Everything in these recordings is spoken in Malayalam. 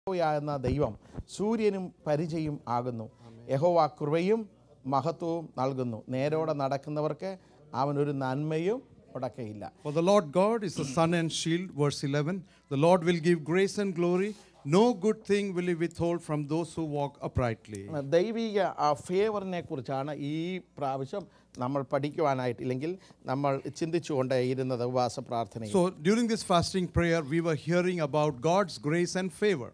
എന്ന ദൈവം സൂര്യനും പരിചയും ആകുന്നു. യഹോവ കൃപയും മഹത്വവും നൽകുന്നു. നേരോടെ നടക്കുന്നവർക്ക് അവനൊരു നന്മയും മുടക്കയില്ല. For the Lord God is the sun and shield, verse 11. The Lord will give grace and glory. No good thing will he withhold from those who walk uprightly. ദൈവിക ഫേവറിനെ കുറിച്ചാണ് ഈ പ്രാവശ്യം നമ്മൾ പഠിക്കുവാനായിട്ട് ഇല്ലെങ്കിൽ നമ്മൾ ചിന്തിച്ചുകൊണ്ട് ഇരുന്നത് ഉപവാസ പ്രാർത്ഥനയിൽ. So during this fasting prayer, we were hearing about God's grace and favor.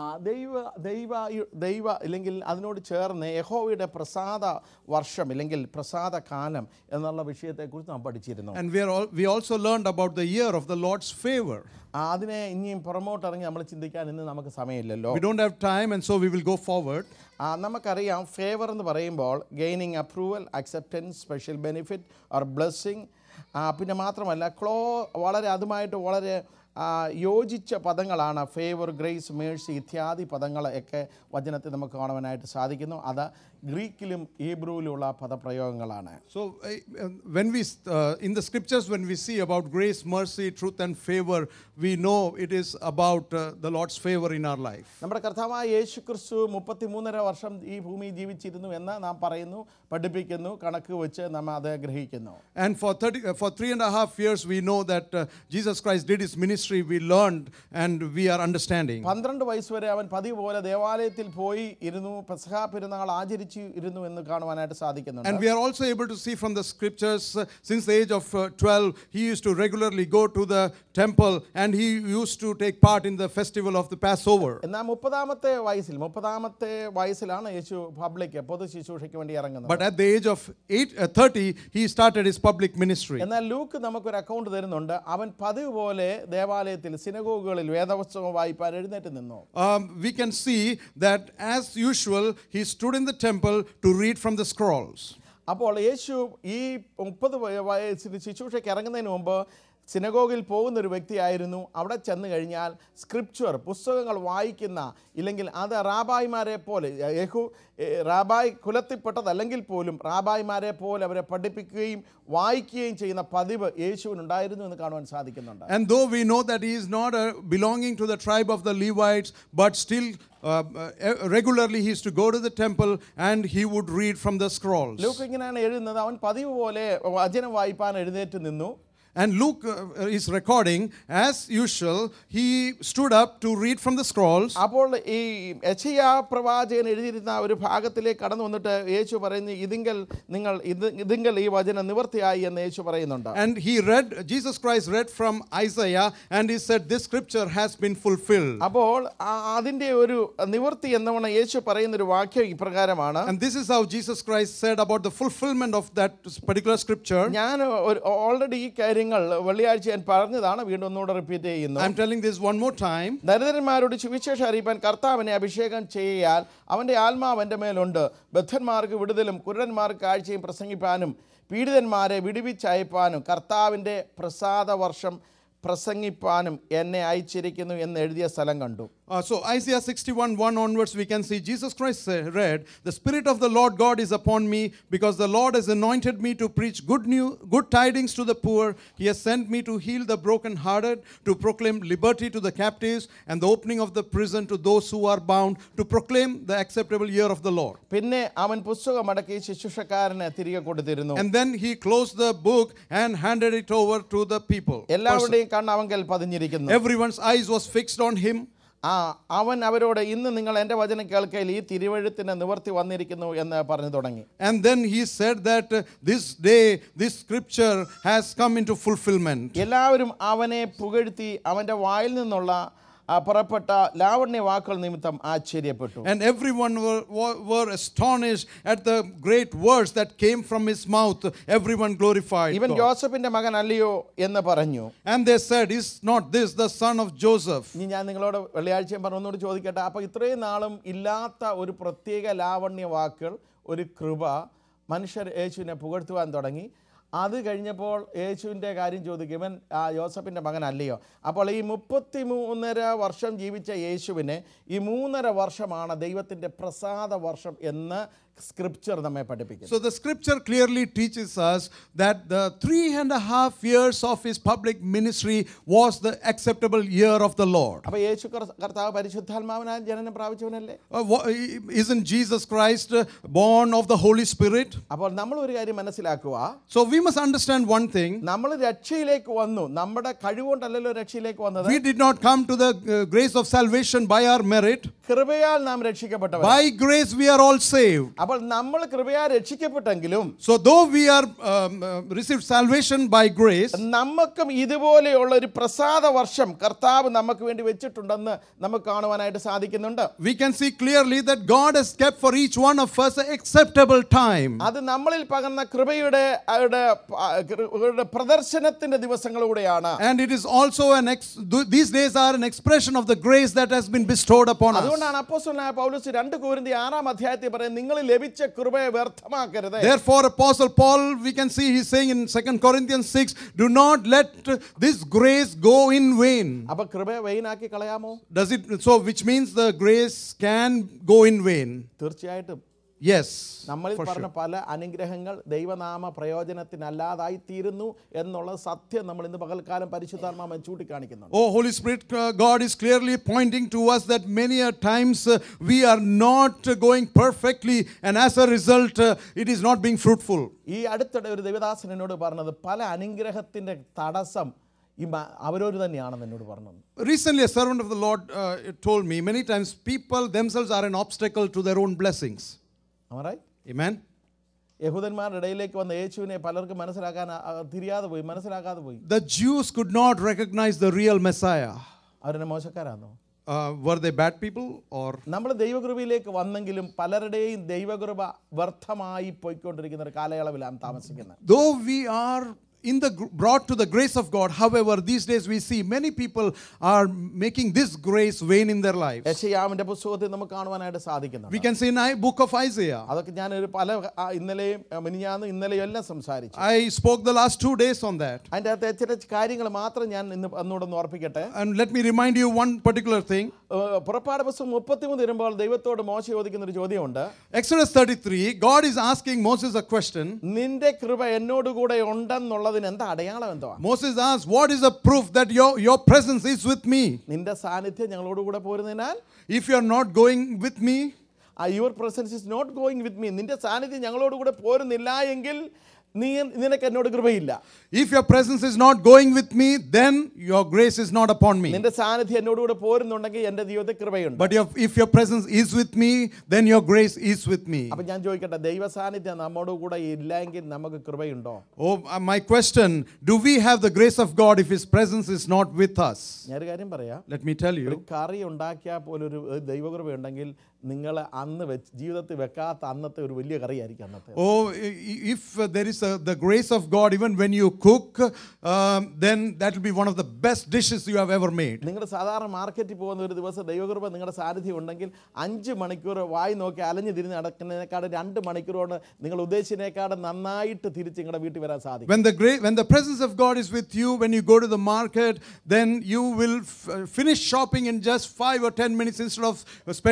ദൈവ ഇല്ലെങ്കിൽ അതിനോട് ചേർന്ന് യഹോവയുടെ പ്രസാദ വർഷം ഇല്ലെങ്കിൽ പ്രസാദ കാലം എന്നുള്ള വിഷയത്തെക്കുറിച്ച് നാം പഠിച്ചിരുന്നു. And we also learned about the year of the Lord's favor. അതിനെ ഇനിയും പുറമോട്ടിറങ്ങി നമ്മൾ ചിന്തിക്കാൻ ഇന്ന് നമുക്ക് സമയമില്ലല്ലോ. We don't have time, and so we will go forward. നമുക്കറിയാം ഫേവർ എന്ന് പറയുമ്പോൾ gaining approval, acceptance, special benefit or blessing, പിന്നെ മാത്രമല്ല വളരെ അതുമായിട്ട് വളരെ യോജിച്ച പദങ്ങളാണ് ഫേവർ, ഗ്രേസ്, മേഴ്സി ഇത്യാദി പദങ്ങളൊക്കെ വചനത്തിൽ നമുക്ക് കാണുവാനായിട്ട് സാധിക്കുന്നു. അത് ഗ്രീക്കിലും ഹീബ്രുവിലുമുള്ള പദപ്രയോഗങ്ങളാണ്. So when we in the scriptures, when we see about grace, mercy, truth and favor, we know it is about the Lord's favor in our life. നമ്മുടെ കർത്താവായ യേശുക്രിസ്തു 33.5 വർഷം ഈ ഭൂമിയിൽ ജീവിച്ചിരുന്നു എന്ന് നാം പറയുന്നു, പഠിപ്പിക്കുന്നു, കണക്ക് വെച്ച് നാം അത് ഗ്രഹിക്കുന്നു. And for 3.5 years we know that Jesus Christ did his ministry. We learned and we are understanding. 12 വയസ്സ് വരെ അവൻ പതിവ് പോലെ ദേവാലയത്തിൽ പോയി ഇരുന്നു, പെസഹ പെരുന്നാൾ ആചരിച്ചു ഇരുന്നു എന്ന് കാണുവാനായിട്ട് സാധിക്കുന്നുണ്ട്. And we are also able to see from the scriptures since the age of 12 he used to regularly go to the temple and he used to take part in the festival of the Passover. എന്നാൽ 30ാമത്തെ വയസ്സിലാണ് യേശു പൊതു ശുശ്രൂഷയ്ക്ക് വേണ്ടി ഇറങ്ങുന്നത്. But at the age of 30 he started his public ministry. എന്നാൽ ലൂക്ക് നമുക്കൊരു അക്കൗണ്ട് തരുന്നുണ്ട്. അവൻ പതിവ് പോലെ ദേവാലയത്തിൽ സിനഗോഗുകളിൽ വേദപുസ്തകം വായിപ്പാൻ എഴുന്നേറ്റ് നിന്നു. We can see that as usual he stood in the temple to read from the scrolls. അപ്പോൾ യേശു ഈ 30 വയസ്സിന് ശുശ്രൂഷയ്ക്ക് ഇറങ്ങുന്നതിന് മുമ്പ് സിനഗോഗിൽ പോകുന്നൊരു വ്യക്തിയായിരുന്നു. അവിടെ ചെന്ന് കഴിഞ്ഞാൽ സ്ക്രിപ്ചർ പുസ്തകങ്ങൾ വായിക്കുന്ന ഇല്ലെങ്കിൽ അത് റാബായിമാരെ പോലെ റാബായ് കുലത്തിൽപ്പെട്ടതല്ലെങ്കിൽ പോലും റാബായിമാരെ പോലെ അവരെ പഠിപ്പിക്കുകയും വായിക്കുകയും ചെയ്യുന്ന പതിവ് യേശുവിനുണ്ടായിരുന്നു എന്ന് കാണുവാൻ സാധിക്കുന്നുണ്ട്. And though we know that he is not belonging to the tribe of the Levites, but still regularly he used to go to the temple and he would read from the scrolls. Luke ഇങ്ങനെയാണ് എഴുതുന്നത്. അവൻ പതിവ് പോലെ വചനം വായിപ്പാൻ എഴുന്നേറ്റ് നിന്നു. And Luke is recording, as usual, he stood up to read from the scrolls. അപ്പോൾ ഈ യെശയ്യാ പ്രവാചകൻ എഴുതിയിരുന്ന ഒരു ഭാഗത്തിലേക്ക് കടന്നു വന്നിട്ട് യേശു പറയുന്നു, ഇതിങ്കൽ ഈ വചനം നിവർത്തിയായി എന്ന് യേശു പറയുന്നുണ്ട്. And Jesus Christ read from Isaiah and he said this scripture has been fulfilled. അപ്പോൾ അതിന്റെ ഒരു നിവർത്തി എന്നവണ്ണം യേശു പറയുന്ന ഒരു വാക്യം ഇപ്രകാരമാണ്. And this is how Jesus Christ said about the fulfillment of that particular scripture. ഞാൻ ഓൾറെഡി ഈ കാര്യങ്ങൾ വെള്ളിയാഴ്ച ഞാൻ പറഞ്ഞതാണ്, വീണ്ടും ഒന്നുകൂടെ റിപ്പീറ്റ് ചെയ്യുന്നു. I'm telling this one more time. ദരിദ്രന്മാരോട് സുവിശേഷം അറിയിപ്പാൻ കർത്താവിനെ അഭിഷേകം ചെയ്യാൽ അവന്റെ ആത്മാവ് എൻ്റെ മേലുണ്ട്. ബദ്ധന്മാർക്ക് വിടുതലും കുരുടന്മാർക്ക് കാഴ്ചയും പ്രസംഗിപ്പാനും പീഡിതന്മാരെ വിടുവിച്ചയപ്പാനും കർത്താവിൻ്റെ പ്രസാദ വർഷം പ്രസംഗിപ്പാനും എന്നെ അയച്ചിരിക്കുന്നു എന്ന് എഴുതിയ സ്ഥലം കണ്ടു. So Isaiah 61:1 onwards we can see Jesus Christ read, "The Spirit of the Lord God is upon me, because the Lord has anointed me to preach good tidings to the poor. He has sent me to heal the brokenhearted, to proclaim liberty to the captives, and the opening of the prison to those who are bound, to proclaim the acceptable year of the Lord." പിന്നെ അവൻ പുസ്തകം മടക്കി ശുശ്രൂഷക്കാരനെ തിരികെ കൊടുത്തിരുന്നു. And then he closed the book and handed it over to the people. എല്ലാവരുടെയും കണ്ണ് അവങ്കൽ പതിഞ്ഞിരിക്കുന്നു. Everyone's eyes was fixed on him. അവൻ അവരോട്, ഇന്ന് നിങ്ങൾ എൻ്റെ വചനം കേൾക്കയിൽ ഈ തിരുവെഴുത്തിന് നിവർത്തി വന്നിരിക്കുന്നു എന്ന് പറഞ്ഞു തുടങ്ങി. And then he said that this day this scripture has come into fulfillment. എല്ലാവരും അവനെ പുകഴ്ത്തി അവൻ്റെ വായിൽ നിന്നുള്ള പുറപ്പെട്ട ലാവണ്യ വാക്കുകൾ നിമിത്തം ആശ്ചര്യപ്പെട്ടു. And everyone were astonished at the great words that came from his mouth. Everyone glorified ഇവൻ God. ജോസഫിന്റെ മകൻ അല്ലയോ എന്ന് പറഞ്ഞു. And they said, "Is not this the son of Joseph?" ഇനി ഞാൻ നിങ്ങളോട് വെള്ളിയാഴ്ചയും ഒന്നുകൂടി ചോദിക്കട്ടെ. അപ്പോൾ ഇത്രയും നാളും ഇല്ലാത്ത ഒരു പ്രത്യേക ലാവണ്യ വാക്കുകൾ, ഒരു കൃപ മനുഷ്യർ യേശുവിനെ പുകഴ്ത്തുവാൻ തുടങ്ങി. അത് കഴിഞ്ഞപ്പോൾ യേശുവിൻ്റെ കാര്യം ചോദിക്കും, ഇവൻ യോസഫിൻ്റെ മകൻ അല്ലയോ? അപ്പോൾ ഈ 33.5 വർഷം ജീവിച്ച യേശുവിനെ ഈ 3.5 വർഷമാണ് ദൈവത്തിൻ്റെ പ്രസാദ വർഷം എന്ന് സ്ക്രിപ്ചർ നമ്മെ പഠിപ്പിക്കുന്നു. So the scripture clearly teaches us that the 3.5 years of his public ministry was the acceptable year of the Lord. അപ്പോൾ യേശു കർത്താവ് പരിശുദ്ധാത്മാവിനാൽ ജനനം പ്രാപിച്ചവനല്ലേ? Isn't Jesus Christ born of the Holy Spirit? അപ്പോൾ നമ്മൾ ഒരു കാര്യം മനസ്സിലാക്കുക. So we must understand one thing. നമ്മൾ രക്ഷയിലേക്ക് വന്നു, നമ്മുടെ കഴിവുകൊണ്ടല്ലല്ലോ രക്ഷയിലേക്ക് വന്നത്. We did not come to the grace of salvation by our merit. കൃപയാൽ നാം രക്ഷിക്കപ്പെട്ടവർ. By grace we are all saved. അപ്പോൾ നമ്മൾ കൃപയാൽ രക്ഷിക്കപ്പെട്ടെങ്കിലും So though we are received salvation by grace, നമുക്കും ഇതുപോലെയുള്ള ഒരു പ്രസാദ വർഷം കർത്താവ് നമുക്ക് വേണ്ടി വെച്ചിട്ടുണ്ടെന്ന് നമുക്ക് കാണുവാനായിട്ട് സാധിക്കുന്നുണ്ട്. we can see clearly that God has kept for each one of us an acceptable time. അത് നമ്മളിൽ പകർന്ന കൃപയുടെ പ്രദർശനത്തിന്റെ ദിവസങ്ങളിലൂടെയാണ്. And it is also these days are an expression of the grace that has been bestowed upon us. അതുകൊണ്ടാണ് അപ്പോസ്തലനായ പൗലോസ് 2 കൊരിന്ത്യർ 6 അധ്യായത്തിൽ പറയുന്നത്, നിങ്ങൾ ലഭിച്ച കൃപയെ വ്യർത്ഥമാക്കരുത്. Therefore Apostle Paul, we can see he's saying in 2 Corinthians 6, do not let this grace go in vain. അപ്പോൾ കൃപയെ വെയിനാക്കി കളയാമോ? Does it so, which means the grace can go in vain? തീർച്ചയായിട്ടും. Yes. നമ്മളിൽ പറഞ്ഞ പല അനുഗ്രഹങ്ങൾ ദൈവനാമ പ്രയോജനത്തിനല്ലാതായി തീരുന്നു എന്നുള്ള സത്യം നമ്മൾ ഇന്ന് പകൽക്കാലം പരിശുദ്ധാത്മാവ് ചൂണ്ടിക്കാണിക്കുന്നുണ്ട്. Oh, Holy Spirit, God is clearly pointing to us that many a times we are not going perfectly, and as a result it is not being fruitful. ഈ അടുത്തിടെ ഒരു ദൈവദാസൻ എന്നോട് പറഞ്ഞത് പല അനുഗ്രഹത്തിന്റെ തടസ്സം അവരോട് തന്നെയാണെന്ന് എന്നോട് പറഞ്ഞു. Recently a servant of the Lord told me many times people themselves are an obstacle to their own blessings. Am I right? Amen. യഹൂദന്മാരുടെ ഇടയിലേക്ക് വന്ന യേശുവിനെ പലർക്കും മനസ്സിലാക്കാതെ പോയി. The Jews could not recognize the real Messiah. അവരെന്നെ മോശക്കാരാണോ? Were they bad people or? നമ്മൾ ദൈവകൃപയിലേക്ക് വന്നെങ്കിലും പലരുടെയും ദൈവകൃപ വ്യർത്ഥമായി പോയിക്കൊണ്ടിരിക്കുന്ന ഒരു കാലയളവിലാണ് താമസിക്കുന്നത്. Though we are brought to the grace of God, however these days we see many people are making this grace vain in their lives. യെശയ്യാവിന്റെ പുസ്തകത്തിൽ നമുക്ക് കാണുവാനായിട്ട് സാധിക്കുന്നു. We can see in the book of Isaiah. അതൊക്കെ ഞാൻ ഒരു പല ഇന്നലെയും ഇന്നലെയും എല്ലാം സംസാരിച്ചു. I spoke the last 2 days on that. അതിന്റെ അകത്തെ ചില കാര്യങ്ങൾ മാത്രം ഞാൻ ഇന്ന് ഒന്നുകൂടെ ഓർപ്പിക്കട്ടെ. And let me remind you one particular thing. പുറപ്പാട് പുസ്തകം 33 വരുമ്പോൾ ദൈവത്തോട് മോശ ചോദിക്കുന്ന ഒരു ചോദ്യമുണ്ട്. Exodus 33, God is asking Moses a question. നിന്റെ കൃപ എന്നോട് കൂടെ ഉണ്ടെന്നുള്ള എന്താ അടയാളം എന്തുവാ? Moses asked, what is the proof that your presence is with me? നിന്റെ സാന്നിധ്യം ഞങ്ങളോട് കൂടെ പോരുന്നതിനാൽ, if you are not going with me, your presence is not going with me, നിന്റെ സാന്നിധ്യം ഞങ്ങളോട് കൂടെ പോരുന്നില്ല എങ്കിൽ നിനക്ക് എന്നോട് കൃപയില്ല. If your presence is not going with me, then your grace is not upon me. നിന്റെ സാന്നിധ്യം എന്നോട് കൂടെ പോരുന്നുണ്ടെങ്കിൽ എൻ്റെ ജീവിതത്തിൽ കൃപയുണ്ട്. But if your presence is with me, then your grace is with me. അപ്പോൾ ഞാൻ ചോദിക്കട്ടെ, ദൈവ സാന്നിധ്യം നമ്മോട് കൂടെ ഇല്ലെങ്കിൽ നമുക്ക് കൃപയുണ്ടോ? Oh, my question, do we have the grace of God if his presence is not with us? ഞാൻ ഒരു കാര്യം പറയാം. Let me tell you. ഒരു കറി ഉണ്ടാക്കിയാൽ പോലും ഒരു ദൈവകൃപ ഉണ്ടെങ്കിൽ നിങ്ങൾ അന്ന് ജീവിതത്തിൽ വെക്കാത്ത അന്നത്തെ ഒരു വലിയ കറിയായിരിക്കും അന്നത്തെ. Oh, if there is the grace of God, even when you cook, then that will be one of the best dishes you have ever made. നിങ്ങൾ സാധാരണ മാർക്കറ്റിൽ പോകുന്ന ഒരു ദിവസം ദൈവകൃപ നിങ്ങളുടെ സാന്നിധ്യം ഉണ്ടെങ്കിൽ 5 മണിക്കൂർ വായി നോക്കി അലഞ്ഞു തിരിഞ്ഞ് നടക്കുന്നതിനേക്കാൾ 2 മണിക്കൂർ കൊണ്ട് നിങ്ങൾ ഉദ്ദേശിച്ചതിനേക്കാൾ നന്നായിട്ട് തിരിച്ച് നിങ്ങളുടെ വീട്ടിൽ വരാൻ സാധിക്കും. When the presence of God is with you, when you go to the market, then you will finish shopping in just 5 or 10 minutes instead of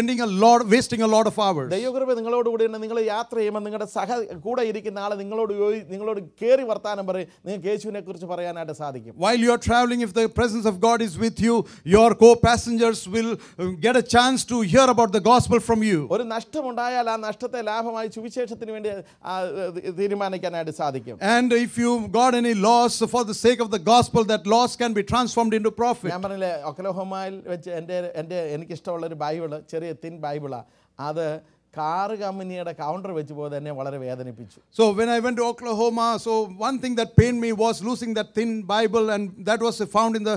wasting a lot of hours. ദൈവകൃപ നിങ്ങളോട് കൂടി നിങ്ങൾ യാത്ര ചെയ്യുമ്പോൾ നിങ്ങളുടെ കൂടെ ഇരിക്കുന്ന ആളെ നിങ്ങളോട് കേറി വർത്താനം പറയും, നിങ്ങൾക്ക് യേശുവിനെ കുറിച്ച് പറയാനായിട്ട് സാധിക്കും. While you are traveling, if the presence of God is with you, your co-passengers will get a chance to hear about the gospel from you. ഒരു നഷ്ടമുണ്ടായാൽ ആ നഷ്ടത്തെ ലാഭമായി സുവിശേഷത്തിന് വേണ്ടി തീരുമാനിക്കാനായിട്ട് സാധിക്കും. And if you got any loss for the sake of the gospel, that loss can be transformed into profit. ഞാൻ പറഞ്ഞില്ലേ, ഒക്ലഹോമയിൽ വെച്ച് എനിക്കിഷ്ടമുള്ള ഒരു ബൈബിള്, ചെറിയ തിൻ ബൈബിളാണ്, അത് കാർ കമ്പനിയുടെ കൗണ്ടർ വെച്ച് പോയത് എന്നെ വളരെ വേദനിപ്പിച്ചു. So when I went to Oklahoma, so one thing that pained me was losing that thin Bible, and that was found in the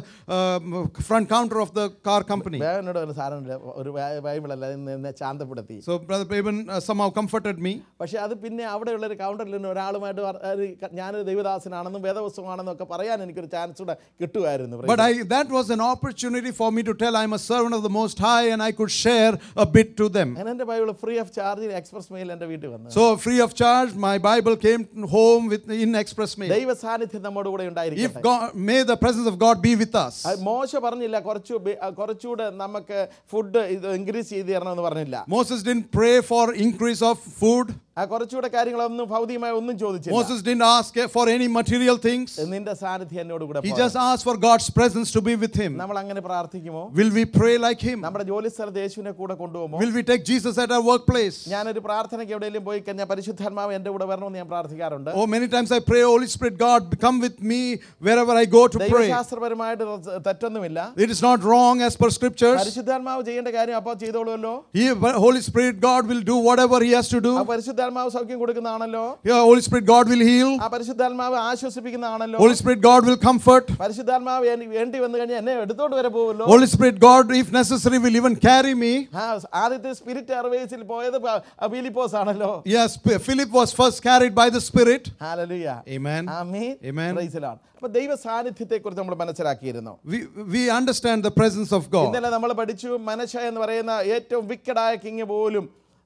front counter of the car company. വേദനയുടെ ഒരു സാധനമില്ല, ഒരു ബൈബിളല്ല, എന്നെ ശാന്തപ്പെടുത്തി. So Brother Pavan somehow comforted me. പക്ഷേ അത് പിന്നെ അവിടെയുള്ള ഒരു കൗണ്ടറിൽ നിന്ന് ഒരാളുമായിട്ട് ഞാനൊരു ദൈവദാസനാണെന്നും വേദപുസ്തകമാണെന്നും ഒക്കെ പറയാൻ എനിക്കൊരു ചാൻസ് കൂടെ കിട്ടുമായിരുന്നു. But that was an opportunity for me to tell I'm a servant of the Most High, and I could share a bit to them. എൻ്റെ Bible free of of charge express mail എൻ്റെ വീട്ടിൽ വന്നു. So free of charge, my Bible came home in express mail. ദൈവ സാന്നിധ്യം നമ്മോട് കൂടെ If ഉണ്ടായിരിക്കട്ടെ. God, may the presence of God be with us. മോശ പറഞ്ഞില്ല കുറച്ചുകൂടെ നമുക്ക് ഫുഡ് ഇത് ഇൻക്രീസ് ചെയ്ത് തരണമെന്ന് പറഞ്ഞില്ല. Moses didn't pray for increase of food. കുറച്ചുകൂടെ കാര്യങ്ങളൊന്നും ഭൗതികമായ ഒന്നും ചോദിച്ചില്ല. Moses didn't ask for any material things. നിന്റെ സാന്നിധ്യം എന്നോട് കൂടെ. He just asked for God's presence to be with him. നമ്മൾ അങ്ങനെ പ്രാർത്ഥിക്കുമോ? Will we pray like him? നമ്മുടെ ജോലി സ്ഥലത്ത് യേശുവിനെ കൂടെ കൊണ്ടുപോകുമോ? Will we take Jesus at our workplace? ഞാനൊരു പ്രാർത്ഥനയ്ക്ക് എവിടെയെങ്കിലും പോയി കഴിഞ്ഞാൽ പരിശുദ്ധാത്മാവ് എൻ്റെ കൂടെ വരണമെന്ന് ഞാൻ പ്രാർത്ഥിക്കാറുണ്ട്. Oh, many times I pray, Holy Spirit, God, come with me wherever I go to pray. ദൈവശാസ്ത്രപരമായിട്ട് തെറ്റൊന്നുമില്ല. It is not wrong as per scriptures. പരിശുദ്ധാത്മാവ് ചെയ്യേണ്ട കാര്യം അപ്പോൾ ചെയ്തോളുമല്ലോ. Holy Spirit, God will do whatever He has to do. പരിശുദ്ധാത്മാവ് സൗഖ്യം കൊടുക്കുന്നതാണല്ലോ. Yeah, Holy Spirit, God will heal. പരിശുദ്ധാത്മാവ് ആശ്വസിപ്പിക്കുന്നതാണല്ലോ. Holy Spirit, God will comfort. പരിശുദ്ധാത്മാവ് വേണ്ടി വന്നു കഴിഞ്ഞാൽ എന്നെ എടുത്തോണ്ട് വരെ പോകുമല്ലോ. Holy Spirit, God, if necessary, will even carry me. ആദ്യത്തെ സ്പിരിറ്റ് എയർവേസിൽ പോയത് ഫിലിപ്പോസ് ആണല്ലോ. Yes, Philip was first carried by the Spirit. Hallelujah. Amen. Amen. Amen. Praise the Lord. അപ്പോൾ ദൈവ സാന്നിധ്യത്തെക്കുറിച്ച് നമ്മൾ മനസ്സിലാക്കിയിരുന്നു. We understand the presence of God. ഇന്നലെ നമ്മൾ പഠിച്ചു മനശ്ശ എന്ന് പറയുന്ന ഏറ്റവും വിക്കഡായ കിങ് പോലും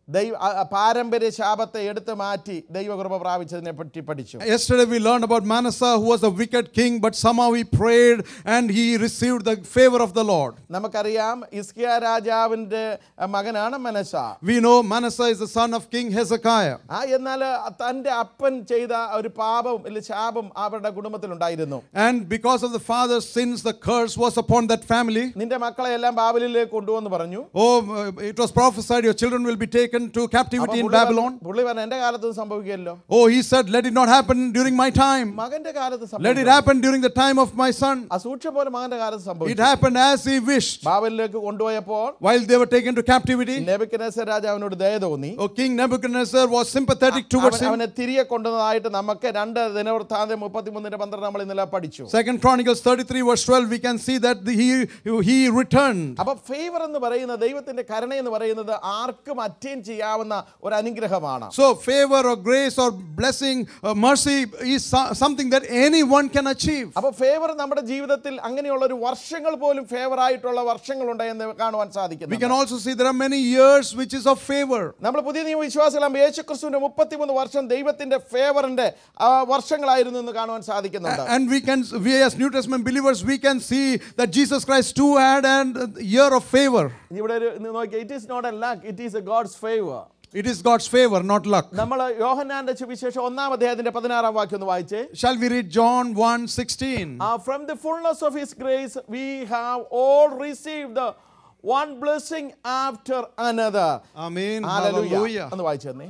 പാരമ്പര്യ ശാപത്തെ എടുത്തു മാറ്റി ദൈവകൃപ പ്രാപിച്ചതിനെ പറ്റി പഠിച്ചു. Yesterday we learned about Manasseh, who was a wicked king, but somehow he prayed and he received the favor of the Lord. നമുക്കറിയാം ഹിസ്കിയ രാജാവിന്റെ മകനാണ് മനശ്ശ. We know Manasseh is the son of King Hezekiah. എന്നാൽ തന്റെ അപ്പൻ ചെയ്ത ഒരു പാപം അല്ലെങ്കിൽ ശാപം അവരുടെ കുടുംബത്തിലുണ്ടായിരുന്നു. And because of the father's sins, the curse was upon that family. നിന്റെ മക്കളെ എല്ലാം ബാബിലിലേക്ക് കൊണ്ടുവന്ന് പറഞ്ഞു. Oh, it was prophesied your children will be taken to captivity in Babylon. പുള്ളി പറഞ്ഞു എൻ്റെ കാലത്ത് സംഭവിക്കുകയല്ലോ. Oh, he said, let it not happen during my time. മകന്റെ കാലത്ത് Let it happen during the time of my son. അസൂക്ഷ്യം പോലെ മകന്റെ കാലത്ത് It സംഭവിച്ചു. happened as he wished. ബാബിലിലേക്ക് കൊണ്ടുപോയപ്പോൾ While they were taken to captivity, Nebuchadnezzar രാജാവിനോട് ദയ തോന്നി. oh, King Nebuchadnezzar was sympathetic towards him. അവനെ തിരികെ കൊണ്ടുവന്നതായിട്ട് നമുക്ക് 2 ദിനവൃത്താന്തം 33:12 നമ്മൾ ഇന്നലെ പഠിച്ചു. 2 Chronicles 33 verse 12 we can see that he returned. അപ്പോൾ ഫേവർ എന്ന് പറയുന്നത് ദൈവത്തിന്റെ കരുണ എന്ന് പറയുന്നത് ആർക്കും അറ്റൈൻ ചെയ്യാവുന്ന ഒരു അനുഗ്രഹമാണ്. So favor or grace or blessing mercy is something that anyone can achieve. അപ്പോൾ ഫേവർ നമ്മുടെ ജീവിതത്തിൽ അങ്ങനെയുള്ള ഒരു വർഷങ്ങൾ പോലും ഫേവർ ആയിട്ടുള്ള വർഷങ്ങൾ ഉണ്ടെന്ന് കാണുവാൻ സാധിക്കുന്നു. We can also see there are many years which is of favor. നമ്മൾ പുതിയ നിയമ വിശ്വാസികളാകുമ്പോൾ യേശുക്രിസ്തുവിന്റെ 33 വർഷം ദൈവത്തിന്റെ ഫേവറിന്റെ വർഷങ്ങളായിരുന്നു എന്ന് കാണുവാൻ സാധിക്കുന്നുണ്ട്. And we as New Testament believers we can see that Jesus Christ too had a year of favor. ഇവിടെ നോക്കിയാൽ it is not a luck, it is a God's favor. It is God's favor, not luck. നമ്മൾ യോഹന്നാന്റെ സുവിശേഷം 1-ാം അധ്യായത്തിന്റെ 16-ാം വാക്യം ഒന്ന് വായിച്ചേ. Shall we read John 1:16? From the fullness of his grace we have all received the one blessing after another. Amen. Hallelujah. Hallelujah. ഒന്ന് വായിച്ചു തന്നെ.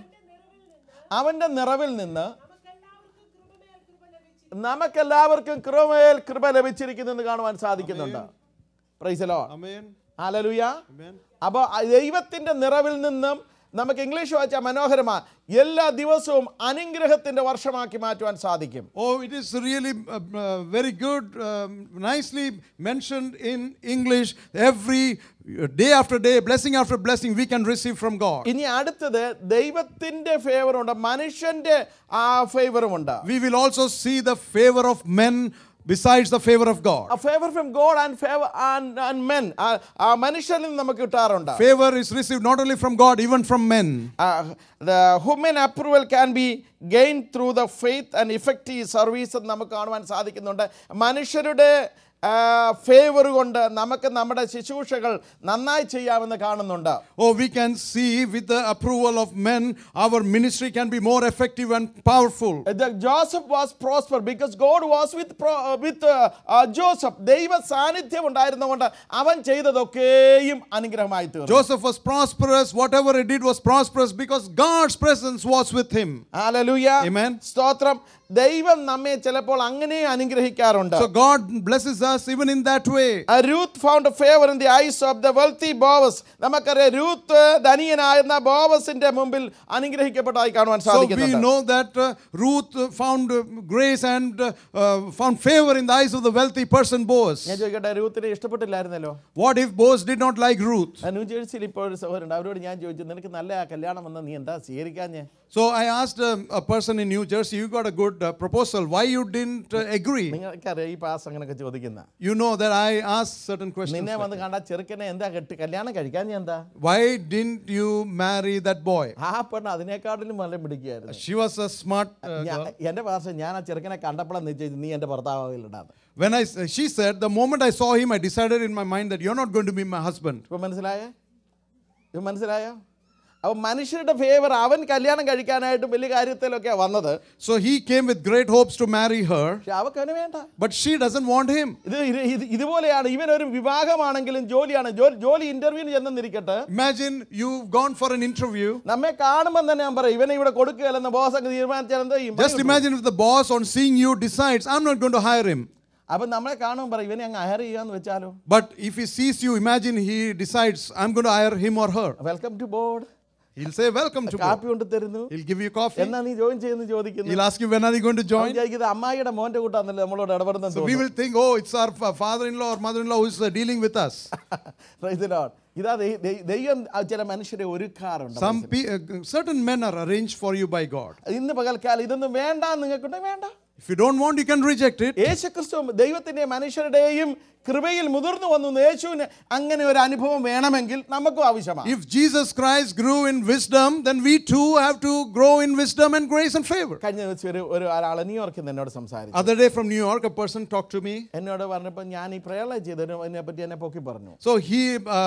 അവന്റെ നിറവിൽ നിന്ന് നമുക്കെല്ലാവർക്കും കൃപമേൽ കൃപ ലഭിച്ചിരിക്കുന്നു എന്ന് കാണുവാൻ സാധിക്കുന്നുണ്ട്. Praise the Lord. Amen. Hallelujah. Amen. അപ്പോൾ ദൈവത്തിന്റെ നിറവിൽ നിന്നും നമുക്ക് ഇംഗ്ലീഷ് വായിച്ചാൽ മനോഹരമാണ് എല്ലാ ദിവസവും അനുഗ്രഹത്തിന്റെ വർഷമാക്കി മാറ്റുവാൻ സാധിക്കും. Oh, it is really very good, nicely mentioned in English. Every day after day, blessing after blessing we can receive from God. ഇനി അടുത്തത് ദൈവത്തിന്റെ ഫേവർ ഉണ്ട്, മനുഷ്യന്റെ ഫേവറും ഉണ്ട്. We will also see the favor of men besides the favor of God. A favor from God and favor and men. മനുഷ്യരിൽ നിന്ന് നമുക്ക് കിട്ടാറുണ്ട്. Favor is received not only from God, even from men. The human approval can be gained through the faith and effective service എന്ന് നമുക്ക് കാണുവാൻ സാധിക്കുന്നുണ്ട്. മനുഷ്യരുടെ ഫേവർ കൊണ്ട് നമുക്ക് നമ്മുടെ ശുശ്രൂഷകൾ നന്നായി ചെയ്യാമെന്ന് കാണുന്നുണ്ട്. Oh, we can see with the approval of men our ministry can be more effective and powerful. Joseph was prosper because God was with Joseph. ദൈവ സാന്നിധ്യം ഉണ്ടായിരുന്നതുകൊണ്ട് അവൻ ചെയ്തതൊക്കെയും അനുഗ്രഹമായി തീർന്നു. Joseph was prosperous. Whatever he did was prosperous because God's presence was with him. Hallelujah. Amen. സ്തോത്രം. ദൈവം നമ്മെ ചിലപ്പോൾ അങ്ങനെ അനുഗ്രഹിക്കാറുണ്ട്. So God blesses us even in that way. Ruth found a favor in the eyes of the wealthy Boaz. നമുക്കറിയാം രൂത്ത് ധനികനായിരുന്ന ബോവസിന്റെ മുമ്പിൽ അനുഗ്രഹിക്കപ്പെട്ടതായി കാണുവാൻ സാധിക്കുന്നു. So we know that Ruth found grace and found favor in the eyes of the wealthy person Boaz. ഞാൻ ചോദിക്കട്ടെ, രൂത്തിനെ ഇഷ്ടപ്പെട്ടില്ലായിരുന്നല്ലോ? What if Boaz did not like Ruth? ന്യൂജേഴ്സിയിൽ ഇപ്പോൾ ഒരു സഹോദരൻ, അവരോട് ഞാൻ ചോദിച്ചു, നിനക്ക് നല്ല കല്യാണം വന്ന നീ എന്താ സ്വീകരിക്കാഞ്ഞേ? So I asked a person in New Jersey, you got a good good proposal. Why you didn't agree? നിങ്ങൾക്കറിയാം ഈ പാസ് അങ്ങനെയൊക്കെ ചോദിക്കുന്ന You know that I asked certain questions. നിന്നെ like വന്ന് കണ്ട ചെറുക്കനെ എന്താ കല്യാണം കഴിക്കാൻ നീ എന്താ Why didn't you marry that boy? ആ പെണ്ണ് അതിനേക്കാട്ടിലും നല്ല പിടിക്കുകയായിരുന്നു. She was a smart girl. എന്റെ പാസ് ഞാൻ ആ ചെറുക്കനെ കണ്ടപ്പോഴാണ് നിശ്ചയിച്ചു നീ എന്റെ ഭർത്താവിലുണ്ടാകും. When she said, the moment I saw him, I decided in my mind that you're not going to be my husband. ഇപ്പൊ മനസ്സിലായോ? അപ്പോൾ മനുഷ്യരുടെ ഫേവർ അവൻ കല്യാണം കഴിക്കാനായിട്ട് വലിയ കാര്യത്തിലൊക്കെ വന്നത്. So he came with great hopes to marry her. പക്ഷെ അവക്കവന് വേണ്ട. But she doesn't want him. ഇതുപോലെയാണ് ഇവൻ ഒരു വിവാഹമാണെങ്കിലും ജോലിയാണ് ജോലി ഇന്റർവ്യൂവിന് ചെന്നിരിക്കട്ടെ. Imagine you've gone for an interview. നമ്മെ കാണുമ്പോൾ തന്നെ ഞാൻ പറയും ഇവനെ ഇവിടെ കൊടുക്കുകയല്ലെന്ന് ബോസ് അങ്ങ് തീരുമാനിച്ചാൽ എന്തോ ചെയ്യും? Just imagine if the boss on seeing you decides, I'm not going to hire him. അപ്പം നമ്മളെ കാണുമ്പോൾ പറയും ഇവനെ അങ്ങ് ഹയർ ചെയ്യാന്ന് വെച്ചാലോ. But if he sees you, imagine he decides, I'm going to hire him or her. Welcome to board. He'll say, welcome to കാപ്പി board. കൊണ്ട് തരുന്നു. He'll give you coffee. എന്നാ നീ ജോയിൻ ചെയ്യുന്നു ചോദിക്കുന്നു. He'll ask you, when are you going to join? ഇത് അമ്മായിയുടെ മോന്റെ കൂട്ടാന്നല്ലേ നമ്മളോട് ഇടപെടുന്നത്. So we will think, oh, it's our father-in-law or mother-in-law who is dealing with us. ഇതാ ദൈവം ചില മനുഷ്യരെ ഒരുക്കാറുണ്ട്. Certain men are arranged for you by God. ഇന്ന് പകൽക്കാലം ഇതൊന്നും വേണ്ട നിങ്ങൾക്കുണ്ടെങ്കിൽ വേണ്ട. If you don't want, you can reject it. യേശുക്രിസ്തു ദൈവത്തിന്റെയും മനുഷ്യരുടെയും കൃപയിൽ മുതിർന്നു വന്നു. യേശുവിന് അങ്ങനെ ഒരു അനുഭവം വേണമെങ്കിൽ നമുക്കും ആവശ്യമാണ്. If Jesus Christ grew in wisdom, then we too have to grow in wisdom and grace and favor. കഴിഞ്ഞ ദിവസം ഒരാൾ ന്യൂയോർക്കിൽ നിന്ന് എന്നോട് സംസാരിച്ചു. Other day from New York, a person talked to me. എന്നോട് പറഞ്ഞപ്പോൾ ഞാൻ ഈ പ്രേരണ ചെയ്തതിനെ പറ്റി എന്നെ പൊക്കി പറഞ്ഞു. So he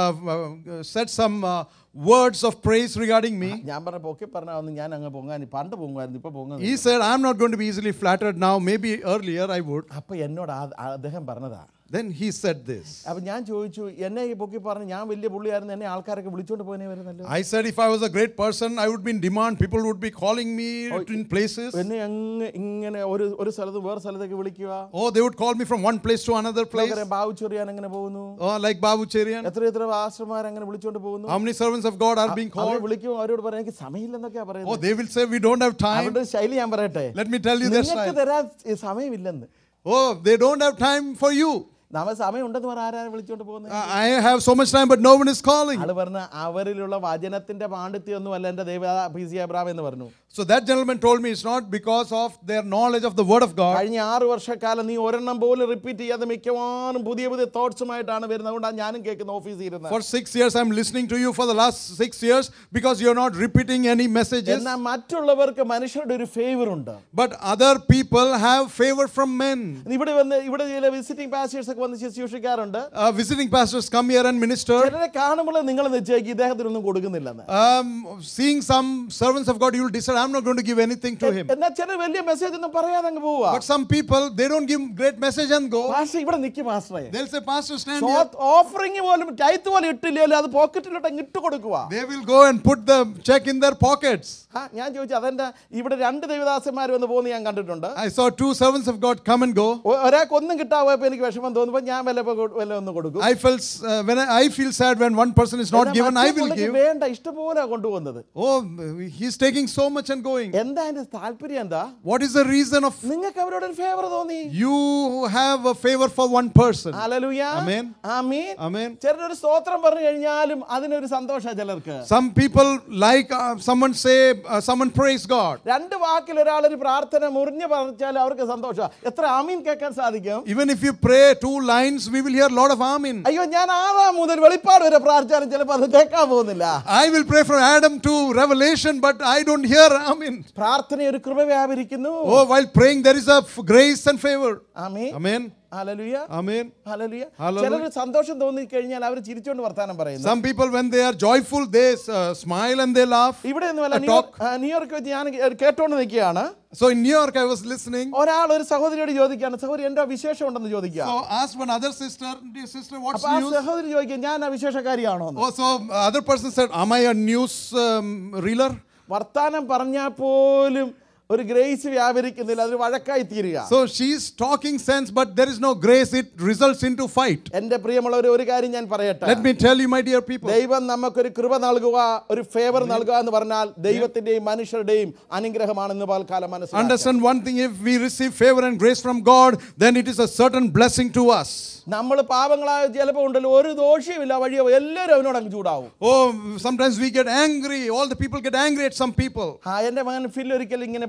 said some words of praise regarding me. ഞാൻ പറഞ്ഞ പൊക്കി പറഞ്ഞാൽ ഞാൻ അങ്ങ് പൊങ്ങാൻ പണ്ട് പൊങ്ങുമായിരുന്നു ഇപ്പൊ പൊങ്ങുന്നു. He said, I'm not going to be easily flattered now. Maybe earlier I would. അപ്പൊ എന്നോട് അദ്ദേഹം പറഞ്ഞതാ. Then he said this. അപ്പൊ ഞാൻ ചോദിച്ചു എന്നെ ഈ പൊക്കി പറഞ്ഞു ഞാൻ വലിയ പുള്ളിയായിരുന്നു എന്നെ ആൾക്കാരൊക്കെ വിളിച്ചോണ്ട് പോയേ വരുന്നല്ലോ. I said if I was a great person, I would be in demand. People would be calling me in places. എന്നെ ഇങ്ങനെ ഒരു സ്ഥലത്ത് വേറെ സ്ഥലത്തേക്ക് വിളിക്കുക. Oh, they would call me from one place to another place. Babu Cherian അങ്ങനെ പോകുന്നു. Oh, like Babu Cherian. എത്ര ആശ്രമാർ അങ്ങനെ വിളിച്ചോണ്ട് പോകുന്നു. How many servants of God are being called? വിളിക്കും അവരോട് പറയാം എനിക്ക് സമയമില്ലെന്നൊക്കെയാ പറയുന്നത്. Oh, they will say we don't have time. അവരുടെ ശൈലി ഞാൻ പറയട്ടെ. Let me tell you their style. നിങ്ങൾക്ക് തരാൻ സമയമില്ലെന്ന്. Oh, they don't have time for you. നമ്മ സമയം ഉണ്ടെന്ന് പറഞ്ഞ ആരാണ് വിളിച്ചോണ്ട് പോകുന്നത്? I have so much time, but no one is calling. ആള് പറഞ്ഞ അവരിലുള്ള വചനത്തിന്റെ പാണ്ഡിത്യമൊന്നും അല്ല എന്റെ ദൈവ PC അബ്രഹാം എന്ന് പറഞ്ഞു. So that gentleman told me it's not because of their knowledge of the word of God. കഴിഞ്ഞ 6 വർഷക്കാലം നീ ഒരെണ്ണം പോലും റിപ്പീറ്റ് ചെയ്യാതെ മിക്കവാറും പുതിയ തോട്ട്സുമായിട്ടാണ് വരുന്നത്. അതുകൊണ്ടാണ് ഞാനും കേൾക്കുന്ന ഓഫീസിൽ ഇരുന്നത്. For 6 years I'm listening to you for the last 6 years because you're not repeating any messages. എന്നാൽ മറ്റുള്ളവർക്ക് മനുഷ്യരുടെ ഒരു ഫേവർ ഉണ്ട്. But other people have favor from men. ഇവിടെ ചില വിസിറ്റിംഗ് പാസ്റ്റേഴ്സ് ഒക്കെ വന്ന് ശുശ്രൂഷിക്കാറുണ്ട്. Visiting pastors come here and minister. ചിലരെ കാണുമ്പോൾ നിങ്ങൾ നിശ്ചയിക്കും ഇദ്ദേഹത്തിനൊന്നും കൊടുക്കുന്നില്ലെന്ന്. Seeing some servants of God, you will decide I'm not going to give anything to him. എന്നാൽ ചില വലിയ മെസ്സേജ് ഒന്നും പറയാതെ അങ്ങ് പോവാ. But some people, they don't give great message and go. Pastor ഇവിടെ നിൽക്കും പാസ്റ്ററെ. They'll say, Pastor, stand here. Offering പോലും ടൈത്ത് പോലും ഇട്ടില്ലല്ലോ അത് പോക്കറ്റിലോട്ട് അങ്ങ് ഇട്ട് കൊടുക്കുക. They will go and put the check in their pockets. ഞാൻ ചോദിച്ചു അതെന്താ ഇവിടെ 2 ദൈവദാസന്മാർ വന്ന് പോകുന്ന ഞാൻ കണ്ടിട്ടുണ്ട്. I saw 2 servants of God come and go. ഒരാൾക്ക് ഒന്നും കിട്ടാതെ എനിക്ക് വിഷമം തോന്നുമ്പോൾ ഞാൻ വല്ല ഒന്ന് കൊടുക്കും. I felt when I feel sad when one person is not given, I will give. വേണ്ട ഇഷ്ടംപോലെ കൊണ്ടുപോകുന്നത്. Oh, he's taking so much and going. എന്താ അതിന്റെ താല്പര്യം എന്താ? What is the reason of? നിങ്ങൾക്ക് അവരോട് ഒരു ഫേവർ തോന്നി. You have a favor for one person. Hallelujah. Amen. Amen. Amen. ചിലർ സ്തോത്രം പറഞ്ഞു കഴിഞ്ഞാലും അതിനൊരു സന്തോഷമാണ് ചിലർക്ക്. Some people like someone say someone praise God. 2 വാക്കിൽ ഒരാൾ ഒരു പ്രാർത്ഥന മുറിഞ്ഞു പറഞ്ഞാൽ അവർക്ക് സന്തോഷമാണ്. എത്ര ആമീൻ കേൾക്കാൻ സാധിക്കും? Even if you pray 2 lines, we will hear a lot of amen. അയ്യോ ഞാൻ ആദാം മുതൽ വെളിപ്പാട് വരെ പ്രാർത്ഥിച്ചാലും ചിലപ്പോൾ അത് കേൾക്കാൻ പോകുന്നില്ല. I will pray from Adam to Revelation, but I don't hear amen. പ്രാർത്ഥന ഒരു കൃപ വ്യാപരിക്കുന്നു. Oh, while praying there is a grace and favor. ആമേൻ. Amen. ഹല്ലേലൂയ. Amen. ഹല്ലേലൂയ. Hallelujah. ചിലർ സന്തോഷം തോന്നി കഴിഞ്ഞാൽ അവർ ചിരിച്ചുകൊണ്ട് വർത്താനം പറയുന്നു. Some people when they are joyful they smile and they laugh. ഇവിടെ ഒന്നുമല്ല ന്യൂയോർക്ക് വെച്ച് ഞാൻ കേട്ടോണ്ട് നിൽക്കുകയാണ്. So in New York I was listening. ഒരാൾ ഒരു സഹോദരിയോട് ചോദിക്കുകയാണ് സഹോദരി എന്തോ വിശേഷം ഉണ്ടെന്ന് ചോദിക്കുക. So asked one other sister, dear sister, what's അപ്പോൾ news? സഹോദരി ചോദിക്കുക ഞാൻ ആ വിശേഷക്കാരിയാണോ? Oh, so other person said, am I a news reeler? വർത്താനം പറഞ്ഞാൽ പോലും ഒരു ഗ്രേസ് വ്യാപരിക്കുന്നില്ല, അതൊരു വഴക്കായി തീരുക. So she's talking sense, but there is no grace. It results into fight. എന്റെ പ്രിയമുള്ളവരെ ഒരു കാര്യം ഞാൻ പറയട്ടെ. Let me tell you, my dear people. ദൈവം നമുക്കൊരു കൃപ നൽകുക, ഒരു ഫേവർ നൽകുക എന്ന് പറഞ്ഞാൽ ദൈവത്തിന്റെയും മനുഷ്യരുടെയും അനുഗ്രഹമാണെന്ന് പൽക്കാലം മനസ്സിലാക്കുക. Understand one thing: if we receive favor and grace from God, then it is a certain blessing to us. നമ്മൾ പാപങ്ങളായ ചിലപ്പോൾ ഉണ്ടല്ലോ ഒരു ദോഷവുമില്ല വഴിയോ എല്ലാവരും അവനോട് അങ്ങ് ചൂടാവും. Oh, sometimes we get angry. All the people get angry at some people. എന്റെ മകൻ ഫിൽ ഒരിക്കൽ ഇങ്ങനെ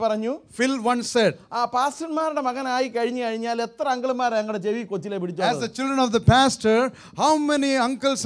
പറഞ്ഞു, Phil once said, ആ പാസ്റ്റർമാരുടെ മകനായി കഴിഞ്ഞു കഴിഞ്ഞാൽ എത്ര അങ്കിൾമാരെ ഞങ്ങളുടെ ചെവി കൊച്ചിലെ പിടിച്ചു? as the children of the pastor, how many uncles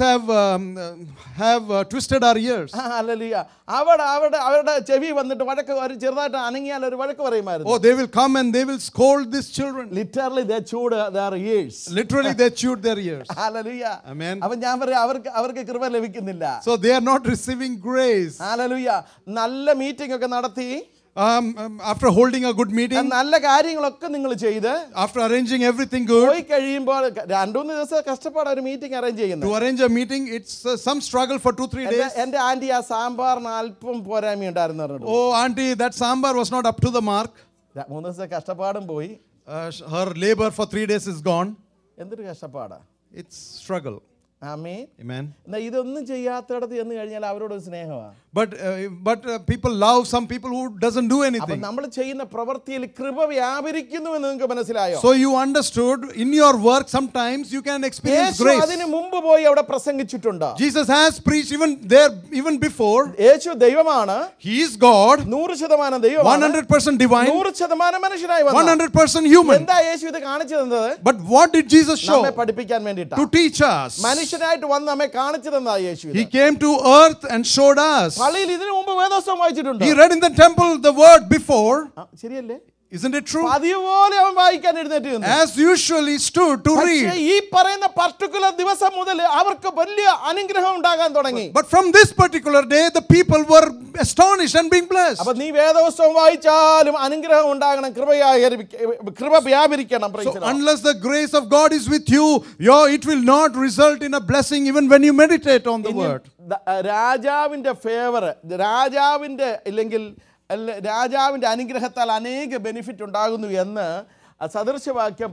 have twisted our ears? ഹല്ലേലൂയ. അവരുടെ ചെവി വന്നിട്ട് വഴക്ക് ഒരു ചെറുതായിട്ട് അനങ്ങിയാൽ ഒരു വഴക്ക് പറയുമായിരുന്നു. Oh, they will come and they will scold these children. Literally they chewed their ears. Literally, they chewed their ears. ഹല്ലേലൂയ. Amen. അപ്പോൾ ഞാൻ പറയാം അവർക്ക് കൃപ ലഭിക്കുന്നില്ല. So they are not receiving grace. Hallelujah. നല്ല മീറ്റിംഗ് ഒക്കെ നടത്തി, After holding a good meeting, നല്ല കാര്യങ്ങളൊക്കെ നിങ്ങൾ ചെയ്ത്, after arranging everything good, പോയി കഴിയുമ്പോൾ 2-3 ദിവസം കഷ്ടപ്പാട് ഒരു മീറ്റിംഗ് അറേഞ്ച് ചെയ്യുന്നത്. to arrange a meeting, it's some struggle for 2-3 days. എന്റെ ആന്റി ആ സാമ്പാറിന് അല്പം പോരായ്മ ഉണ്ടായിരുന്നു. Oh, auntie, that sambar was not up to the mark. 3 ദിവസം കഷ്ടപ്പാടും പോയി. Her labor for 3 days is gone. എന്തൊരു കഷ്ടപ്പാടാ. It's struggle. ആമേൻ. Amen. എന്നാ ഇതൊന്നും ചെയ്യാത്തടത്ത് എന്ന് കഴിഞ്ഞാൽ അവരോട് സ്നേഹമാണ്. But people love some people who doesn't do അപ്പോൾ anything. നമ്മൾ ചെയ്യുന്ന പ്രവൃത്തിയിൽ കൃപ വ്യാപരിക്കുന്നു എന്ന് നിങ്ങൾക്ക് മനസ്സിലായോ? So you understood, in your work sometimes you can experience Yeshu grace. അതിനു മുമ്പ് പോയി അവിടെ പ്രസംഗിച്ചിട്ടുണ്ട്. Jesus has preached even before. യേശു ദൈവമാണ്. He is God, 100% ദൈവമാണ്, 100% divine, 100% മനുഷ്യനായി വന്നു. 100% human. എന്താ യേശു ഇത് കാണിച്ചു തന്നത്? But what did Jesus show? നമ്മെ പഠിപ്പിക്കാൻ വേണ്ടിയിട്ടാ. To teach us. മനുഷ്യനായിട്ട് വന്ന് നമ്മെ കാണിച്ചു തന്നതാ യേശു. He came to earth and showed us. പള്ളിയിൽ ഇതിനു മുമ്പ് വേദോസ്തവം വായിച്ചിട്ടുണ്ട്. He read in the temple the word before. ശരിയല്ലേ? Isn't it true? പതിവ് പോലെ അവൻ വായിക്കാൻ എഴുന്നേറ്റ് നിന്നു. As usually stood to read. പക്ഷേ ഈ പറയുന്ന പർട്ടിക്കുലർ ദിവസം മുതൽ അവർക്ക് വലിയ അനുഗ്രഹം ഉണ്ടാകാൻ തുടങ്ങി. But from this particular day the people were astonished and being blessed. അപ്പോൾ നീ വേദോസ്തവം വായിച്ചാലും അനുഗ്രഹം ഉണ്ടാകണം, കൃപ വ്യാപരിക്കണം. So unless the grace of God is with you, it will not result in a blessing even when you meditate on the word. രാജാവിന്റെ ഫേവർ, രാജാവിന്റെ ഇല്ലെങ്കിൽ രാജാവിന്റെ അനുഗ്രഹത്താൽ അനേക ബെനിഫിറ്റ് ഉണ്ടാകുന്നു എന്ന് സദൃശവാക്യം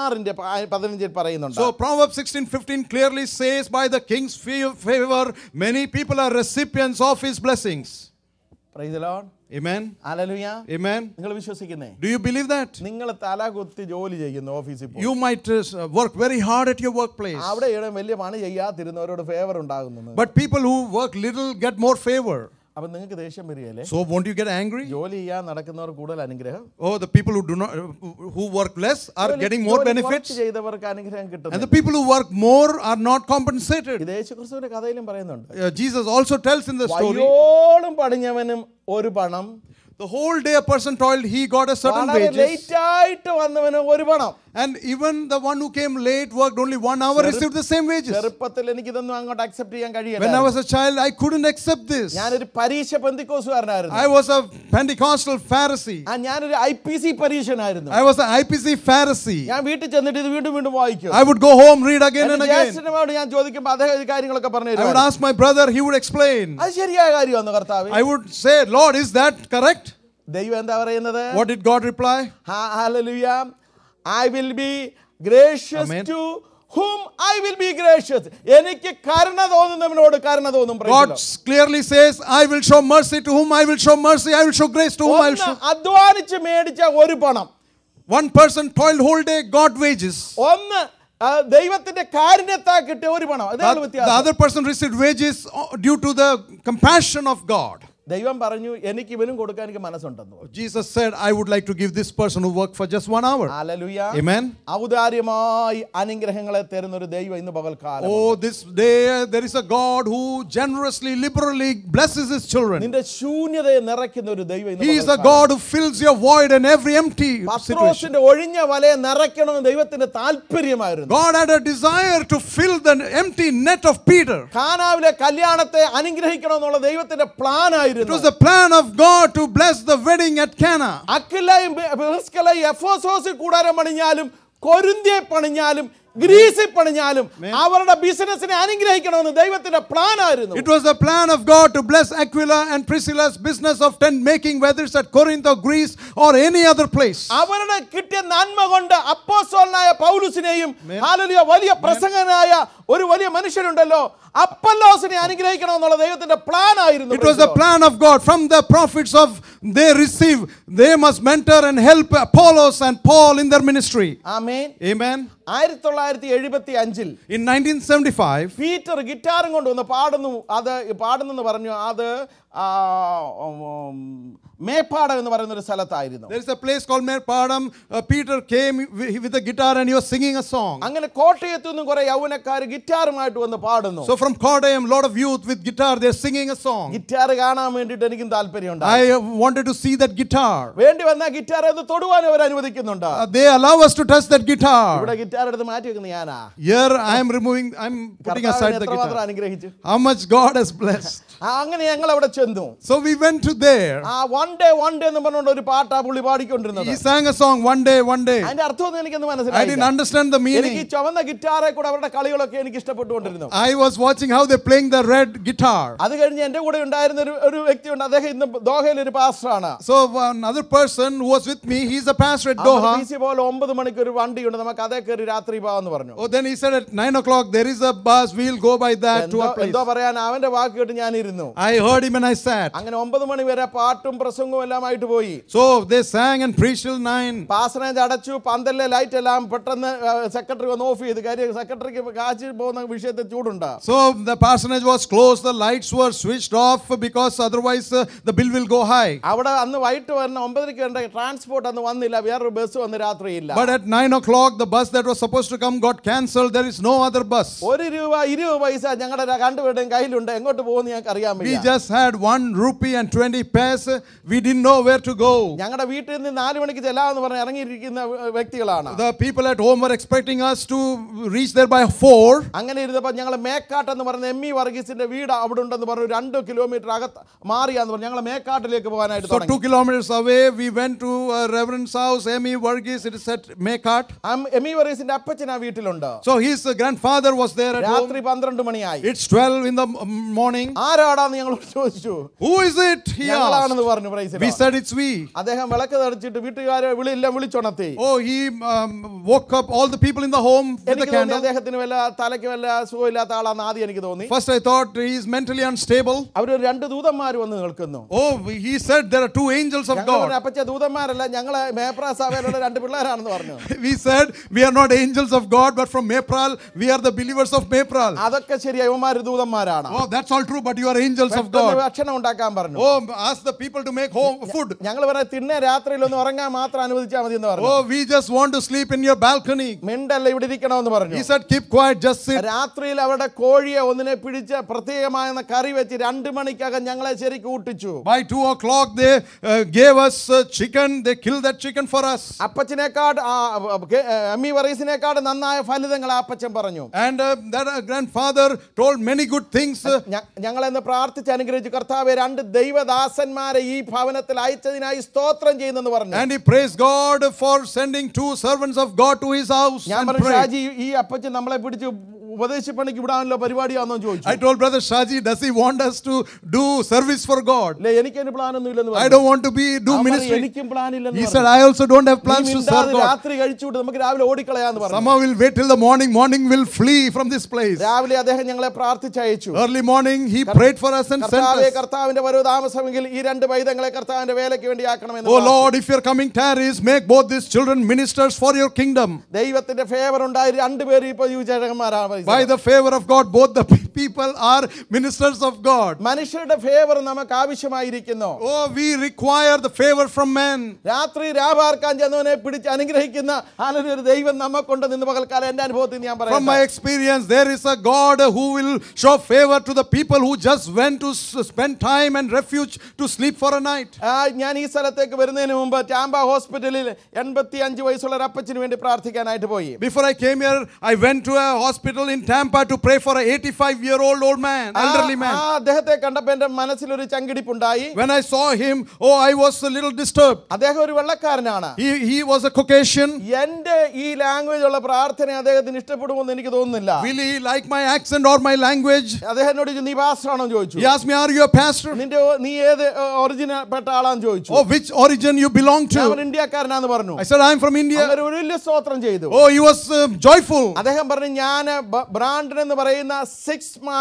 16:15 പറയുന്നുണ്ട്. So Proverbs 16:15 clearly says, by the king's favor many people are recipients of his blessings. Praise the Lord. Amen. Hallelujah. Amen. നിങ്ങൾ വിശ്വസിക്കുന്നേ? Do you believe that? നിങ്ങൾ തലകുത്തി ജോലി ചെയ്യുന്നു ഓഫീസിൽ പോയി. You might work very hard at your workplace. അവിടെ വലിയ പണി ചെയ്യാതിരുന്നവരോട് ഫേവർ ഉണ്ടാകുന്നു. But people who work little get more favor. അപ്പോൾ നിങ്ങൾക്ക് ദേഷ്യം വരികയല്ലേ? So won't you get angry? ജോലി ചെയ്യാൻ നടക്കുന്നവർ കൂടുതൽ അനുഗ്രഹം. Oh, the people who work less are getting more benefits. ചെയ്തവർക്ക് അനുഗ്രഹം കിട്ടുന്നു. And the people who work more are not compensated. ഇത് യേശുക്രിസ്തുവിന്റെ കഥയിലും പറയുന്നുണ്ട്. Jesus also tells in the story, വയോളം പണിഞ്ഞവനും ഒരു പണം, the whole day a person toiled, he got a certain wages. Late ആയിട്ട് വന്നവന് ഒരു പണം. And even the one who came late, worked only 1 hour, received the same wages. ചെറുപ്പത്തിൽ എനിക്ക് ഇതൊന്നും അങ്ങോട്ട് അക്സെപ്റ്റ് ചെയ്യാൻ കഴിയില്ല. When I was a child, I couldn't accept this. ഞാനൊരു പരീക്ഷ പെന്തിക്കോസുകാരനായിരുന്നു. I was a Pentecostal Pharisee. ഞാനൊരു IPC പരീക്ഷനായിരുന്നു. I was an IPC Pharisee. ഞാൻ വീട്ടിൽ ചെന്നിട്ട് ഇത് വീണ്ടും വായിക്കും. I would go home, read again and again. ജ്യേഷ്ഠനോട് ഞാൻ ചോദിക്കുമ്പോൾ അദ്ദേഹം ഈ കാര്യങ്ങളൊക്കെ പറഞ്ഞു I തരും. would ask my brother, he would explain. അത് ശരിയായ കാര്യമാണ് കർത്താവേ. I would say, Lord, is that correct? ദൈവം എന്താ പറയുന്നത്? What did God reply? Hallelujah. I will be gracious Amen. to whom I will be gracious. എനിക്ക് കരുണ തോന്നുന്നവനോട് കരുണ തോന്നും. God clearly says, I will show mercy to whom I will show mercy. I will show grace to whom I will show. അധ്വാനിച്ച് മേടിച്ച ഒരു പണം. One person toiled whole day, got wages. ഒന്ന് ദൈവത്തിന്റെ കാരുണ്യത്താൽ കിട്ടിയ ഒരു പണം. അതാണ് വ്യത്യാസം. The other person received wages due to the compassion of God. ദൈവം പറഞ്ഞു എനിക്ക് ഇവനും കൊടുക്കാൻ എനിക്ക് മനസ്സുണ്ടെന്ന്. Jesus said, I would like to give this person who worked for just 1 hour. Hallelujah. Amen. ഔദാര്യമായി അനുഗ്രഹങ്ങളെ തരുന്ന ഒരു ദൈവം ഇന്ന് പകൽക്കാലം. Oh, this day there is a God who generously, liberally blesses his children. നിന്റെ ശൂന്യതയെ നിറയ്ക്കുന്ന ഒരു ദൈവം ഇന്ന് He is a God who fills your void and every empty situation. പത്രോസിന്റെ ഒഴിഞ്ഞ വലയെ നിറയ്ക്കണമെന്ന് ദൈവത്തിന്റെ താല്പര്യമായിരുന്നു. God had a desire to fill the empty net of Peter. കാനാവിലെ കല്യാണത്തെ അനുഗ്രഹിക്കണമെന്നുള്ള ദൈവത്തിന്റെ പ്ലാൻ ആയിരുന്നു. It was the plan of God to bless the wedding at Cana. അക്വിലയും പ്രിസ്കില്ലയും എഫെസോസിൽ കൂടാരം പണിഞ്ഞാലും കൊരിന്ത്യയെ പണിഞ്ഞാലും ഗ്രീസിൽ പണിഞ്ഞാലും അവരുടെ ബിസിനസിനെ അനുഗ്രഹിക്കണമെന്ന് ദൈവത്തിന്റെ പ്ലാൻ ആയിരുന്നു. It was the plan of God to bless Aquila and Priscilla's business of tent making, whether it's at Corinth or Greece or any other place. അവരുടെ കിട്ടിയ നന്മ കൊണ്ട് അപ്പോസ്തലനായ പൗലോസിനെയും ഹല്ലേലൂയ വലിയ പ്രസംഗകനായ ഒരു വലിയ മനുഷ്യനുണ്ടല്ലോ അപ്പൊല്ലോസിനെ അനുഗ്രഹിക്കണമെന്നുള്ള ദൈവത്തിന്റെ പ്ലാൻ ആയിരുന്നു. It was the plan of God. From the prophets they must mentor and help Apollos and Paul in their ministry. Amen. Amen. 1975 In 1975, Peter ഗിറ്റാറും കൊണ്ടുവന്ന് പാടുന്നു പറഞ്ഞു. അത് മേപ്പാടം എന്ന് പറയുന്ന ഒരു സ്ഥലത്തായിരുന്നു. There is a place called Merpadam. Peter came with a guitar and he was singing a song. അങ്ങനെ കോട്ടയത്തു നിന്നും കുറെ യൗവനക്കാർ ഗിറ്റാറുമായിട്ട് വന്ന് പാടുന്നു. So from Kottayam, lot of youth with guitar, they're singing a song. Guitar കാണാൻ വേണ്ടിയിട്ട് എനിക്കും താല്പര്യമുണ്ട്. I wanted to see that guitar. വേണ്ടി വന്ന ഗിറ്റാർ ഒന്ന് തൊടുവാൻ അവർ അനുവദിക്കുന്നുണ്ട്. They allow us to touch that guitar. ഇവിടെ ഗിറ്റാർ എടുത്ത് മാറ്റി വെക്കുന്ന ഞാനാ. Here I'm putting aside the guitar. അനുഗ്രഹിച്ചു. How much God has blessed. അങ്ങനെ ഞങ്ങൾ അവിടെ ചെന്നു. So we went to there. one day എന്ന് പറഞ്ഞുകൊണ്ട് ഒരു പാട്ടാ പുള്ളി പാടിക്കൊണ്ടിരുന്നത്. He sang a song, one day. അതിന്റെ അർത്ഥമൊന്നും എനിക്കൊന്നും മനസ്സിലായില്ല. I didn't understand the meaning. എനിക്ക് ചുവന്ന ഗിറ്റാറെ കൂടെ അവരുടെ കളികളൊക്കെ എനിക്ക് ഇഷ്ടപ്പെട്ടുകൊണ്ടിരുന്നു. I was watching how they playing the red guitar. അത് കഴിഞ്ഞ് എന്റെ കൂടെ ഉണ്ടായിരുന്ന ഒരു വ്യക്തിയുണ്ട്. അദ്ദേഹം ഇന്ന് ദോഹയിൽ ഒരു പാസ്റ്ററാണ്. So another person who was with me, he's a pastor at Doha. BC പോലെ 9 മണിക്ക് ഒരു വണ്ടിയുണ്ട്, നമുക്ക് അതേ കയറി രാത്രി പോവാന്ന് പറഞ്ഞു. Oh, then he said at 9 o'clock there is a bus, we'll go by that to a place. എന്തോ പറയാൻ അവന്റെ വാക്ക് കേട്ട് ഞാൻ ഇരുന്നു. I heard him and I sat. അങ്ങനെ 9 മണി വരെ പാട്ടും പ്രസംഗവും എല്ലാം ആയിട്ട് പോയി. So they sang and preached till 9. പാസ്റ്ററിനെ അടച്ചു, പന്തലിലെ ലൈറ്റ് എല്ലാം പെട്ടെന്ന് സെക്രട്ടറി വന്ന് ഓഫ് ചെയ്തു. കാര്യം സെക്രട്ടറിക്ക് കാശ് പോകുന്ന വിഷയത്തിൽ ചൂടുണ്ട്. So the parsonage was closed, the lights were switched off because otherwise the bill will go high. അവിടെ അന്ന് വൈകിട്ട് വരുന്ന 9:00 വേണ്ട ട്രാൻസ്പോർട്ട് അന്ന് വന്നില്ല, വേറൊരു ബസ് വന്ന് രാത്രിയില്ല. But at 9 o'clock the bus that was supposed to come got cancelled. There is no other bus. ₹1 ഞങ്ങളുടെ രണ്ടുപേരുടെയും കയ്യിലുണ്ട്. എങ്ങോട്ട് പോകുമെന്ന് ഞങ്ങൾക്ക് അറിയാൻ We just had 1 rupee and 20 paise. We didn't know where to go. ഞങ്ങളുടെ വീട്ടിൽ നിന്ന് 4 മണിക്ക് ചെല്ലാമെന്ന് പറഞ്ഞ് ഇറങ്ങിയിരിക്കുന്ന വ്യക്തികളാണ്. The people at home were expecting us to reach there by 4. അങ്ങനെ ഇരുന്നപ്പോൾ ഞങ്ങൾ മേക്കാട്ട് എന്ന് പറഞ്ഞ എമ്മി വർഗീസിന്റെ വീട് അവിടെ ഉണ്ടെന്ന് പറഞ്ഞു. 2 കിലോമീറ്റർ അകത്ത് മാറിയാന്ന് പറഞ്ഞു. ഞങ്ങൾ മേക്കാട്ടിലേക്ക് പോകാനായിട്ട് So 2 kilometers away we went to Reverend's house, Emmy Varghese. It is at Mekat. എമ്മി വർഗീസിന്റെ അപ്പച്ചൻ ആ വീട്ടിലുണ്ട്. So his grandfather was there at home. രാത്രി 12 മണിയായി. It's 12 in the morning. ആരാടാന്ന് ഞങ്ങൾ ചോദിച്ചു. Who is it? He ഞങ്ങളാണെന്ന് പറഞ്ഞു. We said it's we. അദ്ദേഹം വിളക്ക് തെളിച്ചിട്ട് വീട്ടുകാരെ വിളിച്ചുണർത്തി. Oh, he woke up all the people in the home with the candle. അദ്ദേഹത്തിന് വല്ല തലയ്ക്ക് വല്ല സുഖമില്ലാത്ത ആളാന്ന് ആദ്യം എനിക്ക് തോന്നി. First I thought he is mentally unstable. അവർ 2 ദൂതന്മാർ വന്ന് നിൽക്കുന്നു. Oh, he said there are 2 angels of God. അപ്പച്ച ദൂതന്മാരല്ല, ഞങ്ങളെ മേപ്ര സഭയിലുള്ള 2 പിള്ളേരാണെന്ന് പറഞ്ഞു. We said we are not angels of God, but from Mepral we are the believers of Mepral. അതൊക്കെ ശരിയാ, ഇവന്മാർ ദൂതന്മാരാണ്. Oh, that's all true, but you are angels of God. ഭക്ഷണം ഉണ്ടാക്കാൻ പറഞ്ഞു. Oh, ask the people to make home food. ഞങ്ങൾ പറഞ്ഞ തിന്നെ രാത്രിയിൽ ഒന്ന് ഉറങ്ങാൻ മാത്രം അനുവദിച്ചാൽ മതി എന്ന് പറഞ്ഞു. Oh, we just want to sleep in your balcony. മിണ്ടല്ല, ഇവിടെ ഇരിക്കണമെന്ന് പറഞ്ഞു. He said keep quiet, just sit. രാത്രിയിൽ അവരുടെ കോഴിയെ ഒന്നിനെ പിടിച്ച് പ്രത്യേകമായ കറി വെച്ച് 2 മണിക്കകം ഞങ്ങളെ ശരിക്കും ഊട്ടിച്ചു. By 2 o'clock they gave us chicken. They killed that chicken for us. അപ്പച്ചനേക്കാട് എമ്മി വറീസിനേക്കാട് നന്നായ ഫലിതങ്ങൾ അപ്പച്ചൻ പറഞ്ഞു. And that grandfather told many good things. ഞങ്ങളെന്ന് പ്രാർത്ഥിച്ച് അനുഗ്രഹിച്ചു. കർത്താവേ, 2 ദൈവദാസന്മാരെ ഈ ഭവനത്തിൽ അയച്ചതിനായി സ്തോത്രം ചെയ്യുന്നെന്ന് പറഞ്ഞു. And he praised God for sending 2 servants of God to his house. ഞാൻ പറഞ്ഞു, ഷാജി, ഈ അപ്പച്ചൻ നമ്മളെ പിടിച്ച് ഉപദേശിപ്പണിക്ക് വിടാനുള്ള പരിപാടിയാണെന്ന് ചോദിച്ചു. I told brother Shaji, does he want us to do service for God? എനിക്കൊരു പ്ലാൻ ഒന്നും ഇല്ലെന്ന് പറഞ്ഞു. I don't want to do ministry. എനിക്കും പ്ലാൻ ഇല്ലെന്ന് He പറഞ്ഞു. said I also don't have plans to serve God. രാത്രി കഴിച്ചുവിട്ട് നമുക്ക് രാവിലെ ഓടിക്കളയാന്ന് പറഞ്ഞു. Somehow we'll wait till the morning will flee from this place. രാവിലെ അദ്ദേഹം ഞങ്ങളെ പ്രാർത്ഥിച്ചയച്ചു. Early morning he prayed for us and sent us. കർത്താവിന്റെ വരവ് താമസമെങ്കിൽ ഈ 2 പൈതങ്ങളെ കർത്താവിന്റെ വേലയ്ക്ക് വേണ്ടി ആക്കണമെന്ന്. Oh Lord, if your coming tarries, make both these children ministers for your kingdom. ദൈവത്തിന്റെ ഫേവർ ഉണ്ടായി 2 പേര് ഇപ്പോൾ യുവജനന്മാരാണ്. By the favor of God, both the people are ministers of God. മനുഷ്യരുടെ ഫേവർ നമുക്ക് ആവശ്യമായിരിക്കുന്നു. Oh, we require the favor from men. രാത്രി രാപാർക്കാൻ ചെന്നവനെ പിടിച്ച് അനുഗ്രഹിക്കുന്ന ഒരു ദൈവം നമുക്കുണ്ടെന്ന് ഇന്ന് പകൽക്കാലം എൻ്റെ അനുഭവത്തിൽ ഞാൻ പറയാം. From my experience, there is a God who will show favor to the people who just went to spend time and refuge to sleep for a night. ഞാൻ ഈ സ്ഥലത്തേക്ക് വരുന്നതിന് മുമ്പ് ടാമ്പ ഹോസ്പിറ്റലിൽ 85 വയസ്സുള്ള ഒരു അപ്പച്ചന് വേണ്ടി പ്രാർത്ഥിക്കാനായിട്ട് പോയി. Before I came here, I went to a hospital in Tampa to pray for an 85-year-old old man, elderly man. അദ്ദേഹത്തെ കണ്ടപ്പോൾ എൻ്റെ മനസ്സിൽ ഒരു ചങ്കിടിപ്പുണ്ടായി. When I saw him, oh, I was a little disturbed. അദ്ദേഹം ഒരു വെള്ളക്കാരനാണ്. He was a Caucasian. എൻ്റെ ഈ ലാംഗ്വേജ് ഉള്ള പ്രാർത്ഥന അദ്ദേഹത്തിന് ഇഷ്ടപ്പെടുമെന്ന് എനിക്ക് തോന്നുന്നില്ല. Will he like my accent or my language? അദ്ദേഹം എന്നോട് നീ പാസ്റ്ററാണോ ചോദിച്ചു. He asked me, are you a pastor? നീ ഏത് ഒറിജിനൽ പെട്ട ആളാന്ന് ചോദിച്ചു. Oh, which origin you belong to? ഞാൻ ഇന്ത്യക്കാരനാണെന്ന് പറഞ്ഞു. I said I am from India. ഒരു വലിയ സ്തോത്രം ചെയ്തു. Oh, he was joyful. അദ്ദേഹം പറഞ്ഞു, ഞാൻ ബ്രാൻഡൻ എന്ന് പറയുന്ന 6 മൈൽ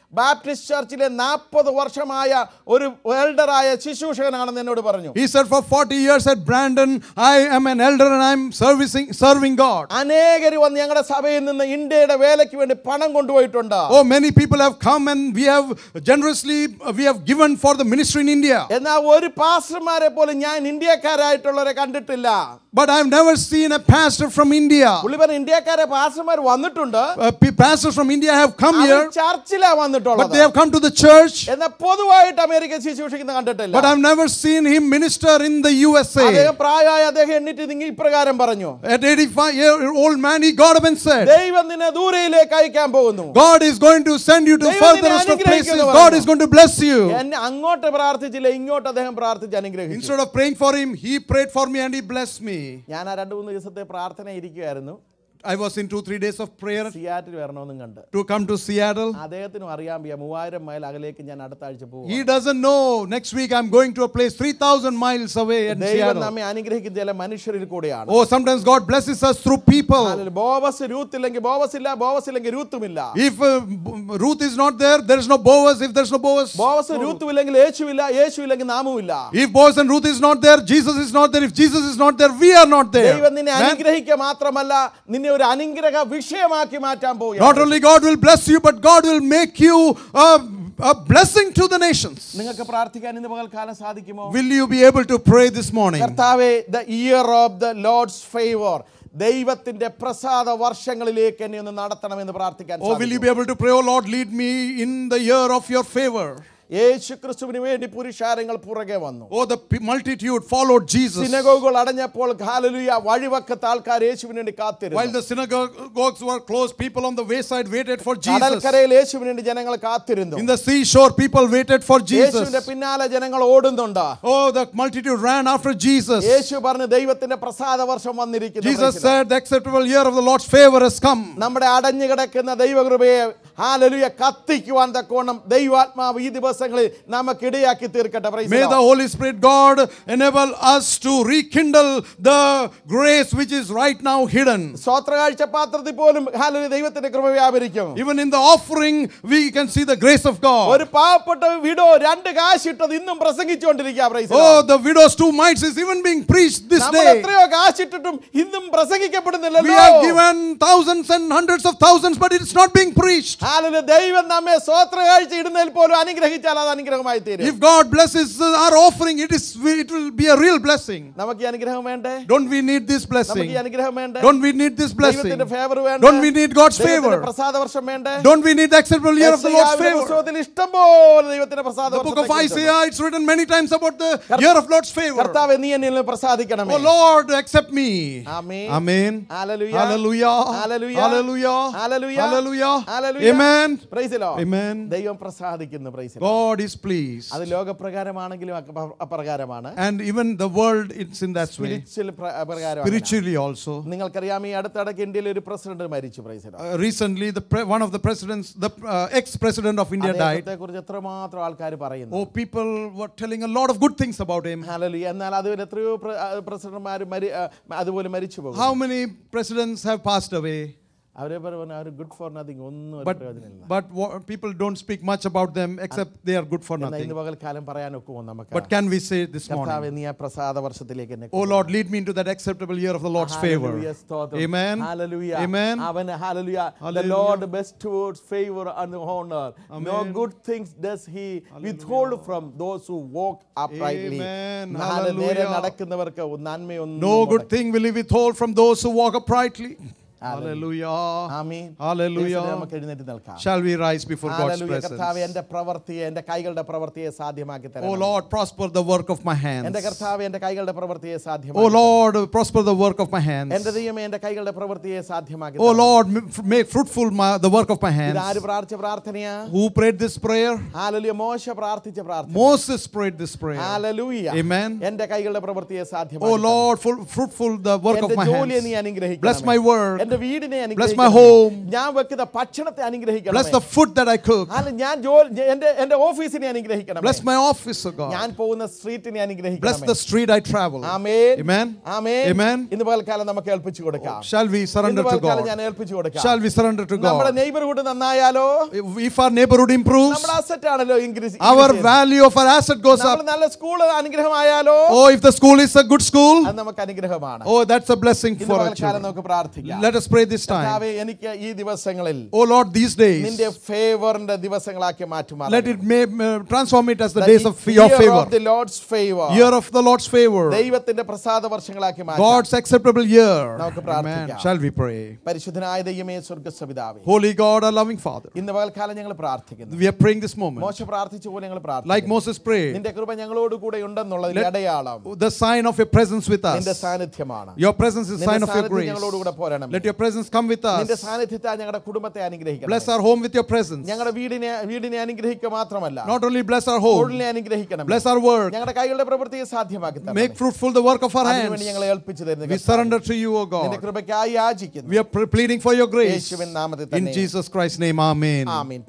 ബാപ്റ്റിസ്റ്റ് ചർച്ചിലെ 40 വർഷമായ ഒരു എൽഡറായ ശുശ്രൂഷകനാണെന്ന് എന്നോട് പറഞ്ഞു. He said, for 40 years at Brandon, I am an elder and I am serving God. അനേകര് വന്ന് ഞങ്ങളുടെ സഭയിൽ നിന്ന് ഇന്ത്യയുടെ വേലയ്ക്ക് വേണ്ടി പണം കൊണ്ടുപോയിട്ടുണ്ട്. Oh, many people have come and we have generously given for the ministry in India. എന്നാൽ ഒരു പാസ്റ്റർമാരെ പോലും ഞാൻ ഇന്ത്യക്കാരായിട്ടുള്ളവരെ കണ്ടിട്ടില്ല. But I have never seen a pastor from India. പുള്ളിപ്പൻ ഇന്ത്യക്കാരെ പാസ്റ്റർമാർ വന്നിട്ടുണ്ട്. Pastors from India have come here, ചർച്ചിലാ but വന്നിട്ടുള്ളത്. they have come to the church. എന്നാൽ പൊതുവായിട്ട് അമേരിക്ക ശുശ്രൂഷിക്കുന്ന കണ്ടിട്ടില്ല. But I have never seen him minister in the USA. അദ്ദേഹം പ്രായമായ അദ്ദേഹം എണ്ണിട്ട് നിങ്ങൾ ഇപ്രകാരം പറഞ്ഞു. At 85-year-old man, he got up and said, ദൈവം നിന്നെ ദൂരയിലേക്ക് അയക്കാൻ പോകുന്നു. God is going to send you to furthest of places. God is going to bless you. എന്നെ അങ്ങോട്ട് പ്രാർത്ഥിച്ചില്ല, ഇങ്ങോട്ട് അദ്ദേഹം പ്രാർത്ഥിച്ച് അനുഗ്രഹിച്ചു. Instead of praying for him, he prayed for me and he blessed me. ഞാൻ ആ 2-3 ദിവസത്തെ പ്രാർത്ഥന ഇരിക്കുകയായിരുന്നു. I was in 2-3 days of prayer Seattle വരണമെന്നും കണ്ട്. to come to Seattle. അദ്ദേഹത്തിനും അറിയാൻ വയ്യ 3000 മൈൽ അകലേക്ക് ഞാൻ അടുത്ത ആഴ്ച പോകും. He doesn't know next week I'm going to a place 3000 miles away in ദൈവം Seattle. നമ്മെ അനുഗ്രഹിക്കുന്ന ചില മനുഷ്യരിൽ കൂടെയാണ്. Oh, sometimes God blesses us through people. Boaz Ruth ഇല്ലെങ്കിൽ ബോവസ് ഇല്ല, ബോവസ് ഇല്ലെങ്കിൽ രൂത്തുമില്ല. If Ruth is not there, there is no Boaz. If there is no Boaz, Boaz രൂത്തും ഇല്ലെങ്കിൽ യേശുവില്ല, യേശു ഇല്ലെങ്കിൽ നാമുമില്ല. if Boaz and Ruth is not there, Jesus is not there. If Jesus is not there, we are not there. ദൈവം നിന്നെ അനുഗ്രഹിക്കുക മാത്രമല്ല നിന്നെ ഒരു അനുഗ്രഹ വിഷയമാക്കി മാറ്റാൻ പോകുന്നു. Not only God will bless you, but God will make you a blessing to the nations. നിങ്ങൾക്ക് പ്രാർത്ഥിക്കാൻ ഇന്ന് പകൽക്കാലം സാധിക്കുമോ? Will you be able to pray this morning? കർത്താവേ, the year of the Lord's favor, ദൈവത്തിന്റെ പ്രസാദ വർഷങ്ങളിലേക്ക് എന്നെ ഒന്ന് നടത്തണമെന്ന് പ്രാർത്ഥിക്കാൻ Oh, will you be able to pray, oh Lord, lead me in the year of your favor? യേശു ക്രിസ്തുവിന് വേണ്ടി പുരുഷാരങ്ങൾ പുറകെ വന്നു. Oh, the multitude followed Jesus. സിനഗോഗുകൾ അടഞ്ഞപ്പോൾ ഹല്ലേലൂയ വഴിവക്കത്ത് ആൾക്കാർ യേശുവിന് വേണ്ടി കാത്തിരുന്നു. While the synagogues were closed, people on the wayside waited for Jesus. കടൽക്കരയിൽ യേശുവിന് വേണ്ടി ജനങ്ങൾ കാത്തിരുന്നു. In the seashore, people waited for Jesus. യേശുവിന്റെ പിന്നാലെ ജനങ്ങൾ ഓടുന്നുണ്ട്. Oh, the multitude ran after Jesus. യേശു പറഞ്ഞു ദൈവത്തിന്റെ പ്രസാദ വർഷം വന്നിരിക്കുന്നു. Jesus said, the acceptable year of the Lord's favor has come. നമ്മുടെ അടഞ്ഞു കിടക്കുന്ന ദൈവകൃപയെ ഹല്ലേലൂയ കത്തിക്കുവാൻ തക്കോണം ദൈവാത്മാവ് ഈ ദിവസങ്ങളിൽ നമുക്കിടയാക്കി തീർക്കട്ടെ. May the Holy Spirit God enable us to rekindle the grace which is right now hidden. സ്തോത്രകാഴ്ച പാത്രത്തിൽ പോലും ഹല്ലേലൂയ ദൈവത്തിന്റെ കൃപ വ്യാപരിക്കും. Even in the offering we can see the grace of God. ഒരു പാവപ്പെട്ട വിഡോ 2 കാശിട്ടത് ഇന്നും പ്രസംഗിച്ചുകൊണ്ടിരിക്കുക. Oh, the widow's 2 mites is even being preached this നമ്മൾ day. എത്രയോ കാശിട്ടിട്ടും ഇന്നും പ്രസംഗിക്കപ്പെടുന്നില്ലല്ലോ. We have given thousands and hundreds of thousands, but it's not being preached. Hallelujah ദൈവം നമ്മെ സ്തോത്രകാഴ്ച ഇടുന്നതിൽ പോലും അനുഗ്രഹിച്ചാൽ അത് അനുഗ്രഹമായി തീരും. If God blesses our offering, it will be a real blessing. നമുക്ക് ഈ അനുഗ്രഹം വേണ്ടേ? Don't we need this നമുക്ക് blessing? ഈ അനുഗ്രഹം വേണ്ടേ? Don't we need this blessing? ദൈവത്തിന്റെ ഫേവർ വേണ്ടേ? Don't we need God's ദൈവത്തിന്റെ favor? പ്രസാദ വർഷം വേണ്ടേ? Don't we need the acceptable year of the Lord's favor? പുസ്തകത്തിൽ ഇഷ്ടംപോലെ ദൈവത്തിന്റെ പ്രസാദ The book of വർഷത്തെ Isaiah, it's written many times about the year of Lord's favor. കർത്താവേ നീ എന്നിൽ പ്രസാദിക്കണമേ. Oh Lord, accept me. ആമേൻ. Amen. ഹല്ലേലൂയ. Hallelujah. ഹല്ലേലൂയ. Hallelujah. ഹല്ലേലൂയ. Hallelujah. ഹല്ലേലൂയ. Amen. Praise the Lord. Amen. ദൈവം പ്രസാദിക്കുന്നു. Praise the Lord. God is pleased. അത് ലോകപ്രകാരമാണെങ്കിലും അപ്രകാരമാണ്. And even the world, it's in that way. Spiritual പ്രകാരമാണ്. Spiritually also. നിങ്ങൾക്കറിയാം ഈ അടുത്തിടയ്ക്ക് ഇന്ത്യയിൽ ഒരു പ്രസിഡന്റ് മരിച്ചു. Praise the Lord. Recently, one of the presidents, the ex-president of India died. അദ്ദേഹത്തെക്കുറിച്ച് എത്രമാത്രം ആൾക്കാർ പറയുന്നു. Oh, people were telling a lot of good things about him. Hallelujah. എന്നാൽ അതുവരെ എത്രയോ പ്രസിഡന്റുമാർ അതുപോലെ മരിച്ചു പോകും. How many presidents have passed away? അവരെ പറഞ്ഞു good for nothing, ഒന്നും But people don't speak much about them except they are good for ഇന്ന് nothing. പകൽക്കാലം പറയാനൊക്കുമോ നമുക്ക്? But can we say this കർത്താവേ morning, നീ ആ പ്രസാദ വർഷത്തിലേക്ക് എന്നെ oh Lord, lead me into that acceptable year of the Lord's favor. Hallelujah, സ്തോത്രം. Amen. ഹല്ലേലൂയ. Amen. അവൻ hallelujah. The Hallelujah. Lord bestows favor and honor. No good things does he withhold from those who walk uprightly. Amen. നേരെ Hallelujah. നടക്കുന്നവർക്ക് നന്മയൊന്നും No good thing will he withhold from those who walk uprightly. Hallelujah. Amen. Hallelujah. നമുക്ക് എഴുന്നേറ്റ് നിൽക്കാം. Shall we rise before God's hallelujah. കർത്താവേ presence? എൻ്റെ പ്രവൃത്തിയെ എൻ്റെ കൈകളുടെ പ്രവൃത്തിയെ സാധ്യമാക്കി Oh തരണം. Lord, prosper the work of my hands. എൻ്റെ കർത്താവേ എൻ്റെ കൈകളുടെ പ്രവൃത്തിയെ Oh സാധ്യമാക്കി Lord, prosper the work of my hands. എൻ്റെ ദൈവമേ എൻ്റെ കൈകളുടെ പ്രവൃത്തിയെ സാധ്യമാക്കി Oh തരണം. Lord, make fruitful the work of my ഇത് hands. ആര് പ്രാർത്ഥിച്ച പ്രാർത്ഥനയാ? Who prayed this prayer? Hallelujah. മോശ പ്രാർത്ഥിച്ച പ്രാർത്ഥന. Moses prayed this prayer. Hallelujah. Amen. എൻ്റെ കൈകളുടെ പ്രവൃത്തിയെ Oh സാധ്യമാക്കി Lord, fruitful the work of എൻ്റെ my ജോലിയെ നീ hands. അനുഗ്രഹിക്കണമേ. Bless my work. എന്റെ വീടിനെ Bless my അനുഗ്രഹിക്കണമേ. home. ഞാൻ വെക്കുന്ന ഭക്ഷണത്തെ Bless അനുഗ്രഹിക്കണമേ. the food that I cook. അല്ല ഞാൻ എന്റെ ഓഫീസിനെ അനുഗ്രഹിക്കണമേ. Bless my office, O God. ഞാൻ പോകുന്ന സ്ട്രീറ്റിനെ Bless അനുഗ്രഹിക്കണമേ. the street I travel. Amen. Amen. Amen. Amen. ഇന്ന് പകൽക്കാലം നമുക്ക് ഏൽപ്പിച്ചു കൊടുക്കാം. Shall we surrender ഇന്ന് to പകൽക്കാലം God? ഞാൻ ഏൽപ്പിച്ചു കൊടുക്കാം. Shall we surrender to നമ്മുടെ God? നെയ്ബർഹുഡ് നന്നായാലോ If our neighborhood improves, നമ്മുടെ അസറ്റ് ആണല്ലോ increase. our value of our asset goes നമ്മൾ up. നല്ല സ്കൂൾ അനുഗ്രഹമായാലോ Oh, if the school is a good school, അത് നമുക്ക് അനുഗ്രഹമാണ്. oh, that's a blessing ഇന്ന് for our പകൽക്കാലം children. നമുക്ക് പ്രാർത്ഥിക്കാം. Let us pray this time. കർത്താവേ, എനിക്ക് ഈ ദിവസങ്ങളിൽ Oh Lord, these days, നിന്റെ ഫേവറിന്റെ ദിവസങ്ങളാക്കി മാറ്റുമാറാകണമേ. let it transform it as the days of your Year favor. of the Lord's favor. Year of the Lord's favor. ദൈവത്തിന്റെ പ്രസാദ വർഷങ്ങളാക്കി മാറ്റാം. God's acceptable year. നമുക്ക് Amen. പ്രാർത്ഥിക്കാം. Shall we pray? പരിശുദ്ധനായ ദൈവമേ, സ്വർഗ്ഗസ്വപിതാവേ, Holy God, our loving Father, ഇന്ന് പകൽക്കാലം ഞങ്ങൾ പ്രാർത്ഥിക്കുന്നു. we are praying this moment. മോശ പ്രാർത്ഥിച്ച പോലെ ഞങ്ങൾ Like പ്രാർത്ഥിക്കുന്നു. Moses prayed, നിന്റെ കൃപ ഞങ്ങളോട് കൂടെ ഉണ്ടെന്നുള്ളതിന്റെ അടയാളം the sign of your presence with നിന്റെ us. സാന്നിധ്യമാണ്. Your presence is a sign നിന്റെ of your സാന്നിധ്യം grace. ഞങ്ങളോട് കൂടെ പോരണം. Let your presence come with നിന്റെ us. സാന്നിധ്യത്താൽ ഞങ്ങളുടെ കുടുംബത്തെ അനുഗ്രഹിക്കണം. Bless our home with your presence. ഞങ്ങളുടെ വീടിനെ അനുഗ്രഹിക്കുക മാത്രമല്ല, Not only bless our home, തൊഴിലിനെ അനുഗ്രഹിക്കണം. bless our work. ഞങ്ങളുടെ കൈകളുടെ പ്രവൃത്തിയെ സാധ്യമാക്കി തരണം. Make fruitful the work of our അതിനുവേണ്ടി hands. ഞങ്ങളെ ഏൽപ്പിച്ചു തരുന്നു. We surrender to you, O നിന്റെ God. കൃപയ്ക്കായി യാചിക്കുന്നു. We are pleading for your grace. യേശുവിൻ നാമത്തിൽ In തന്നെ. Jesus Christ's name, amen. ആമേൻ.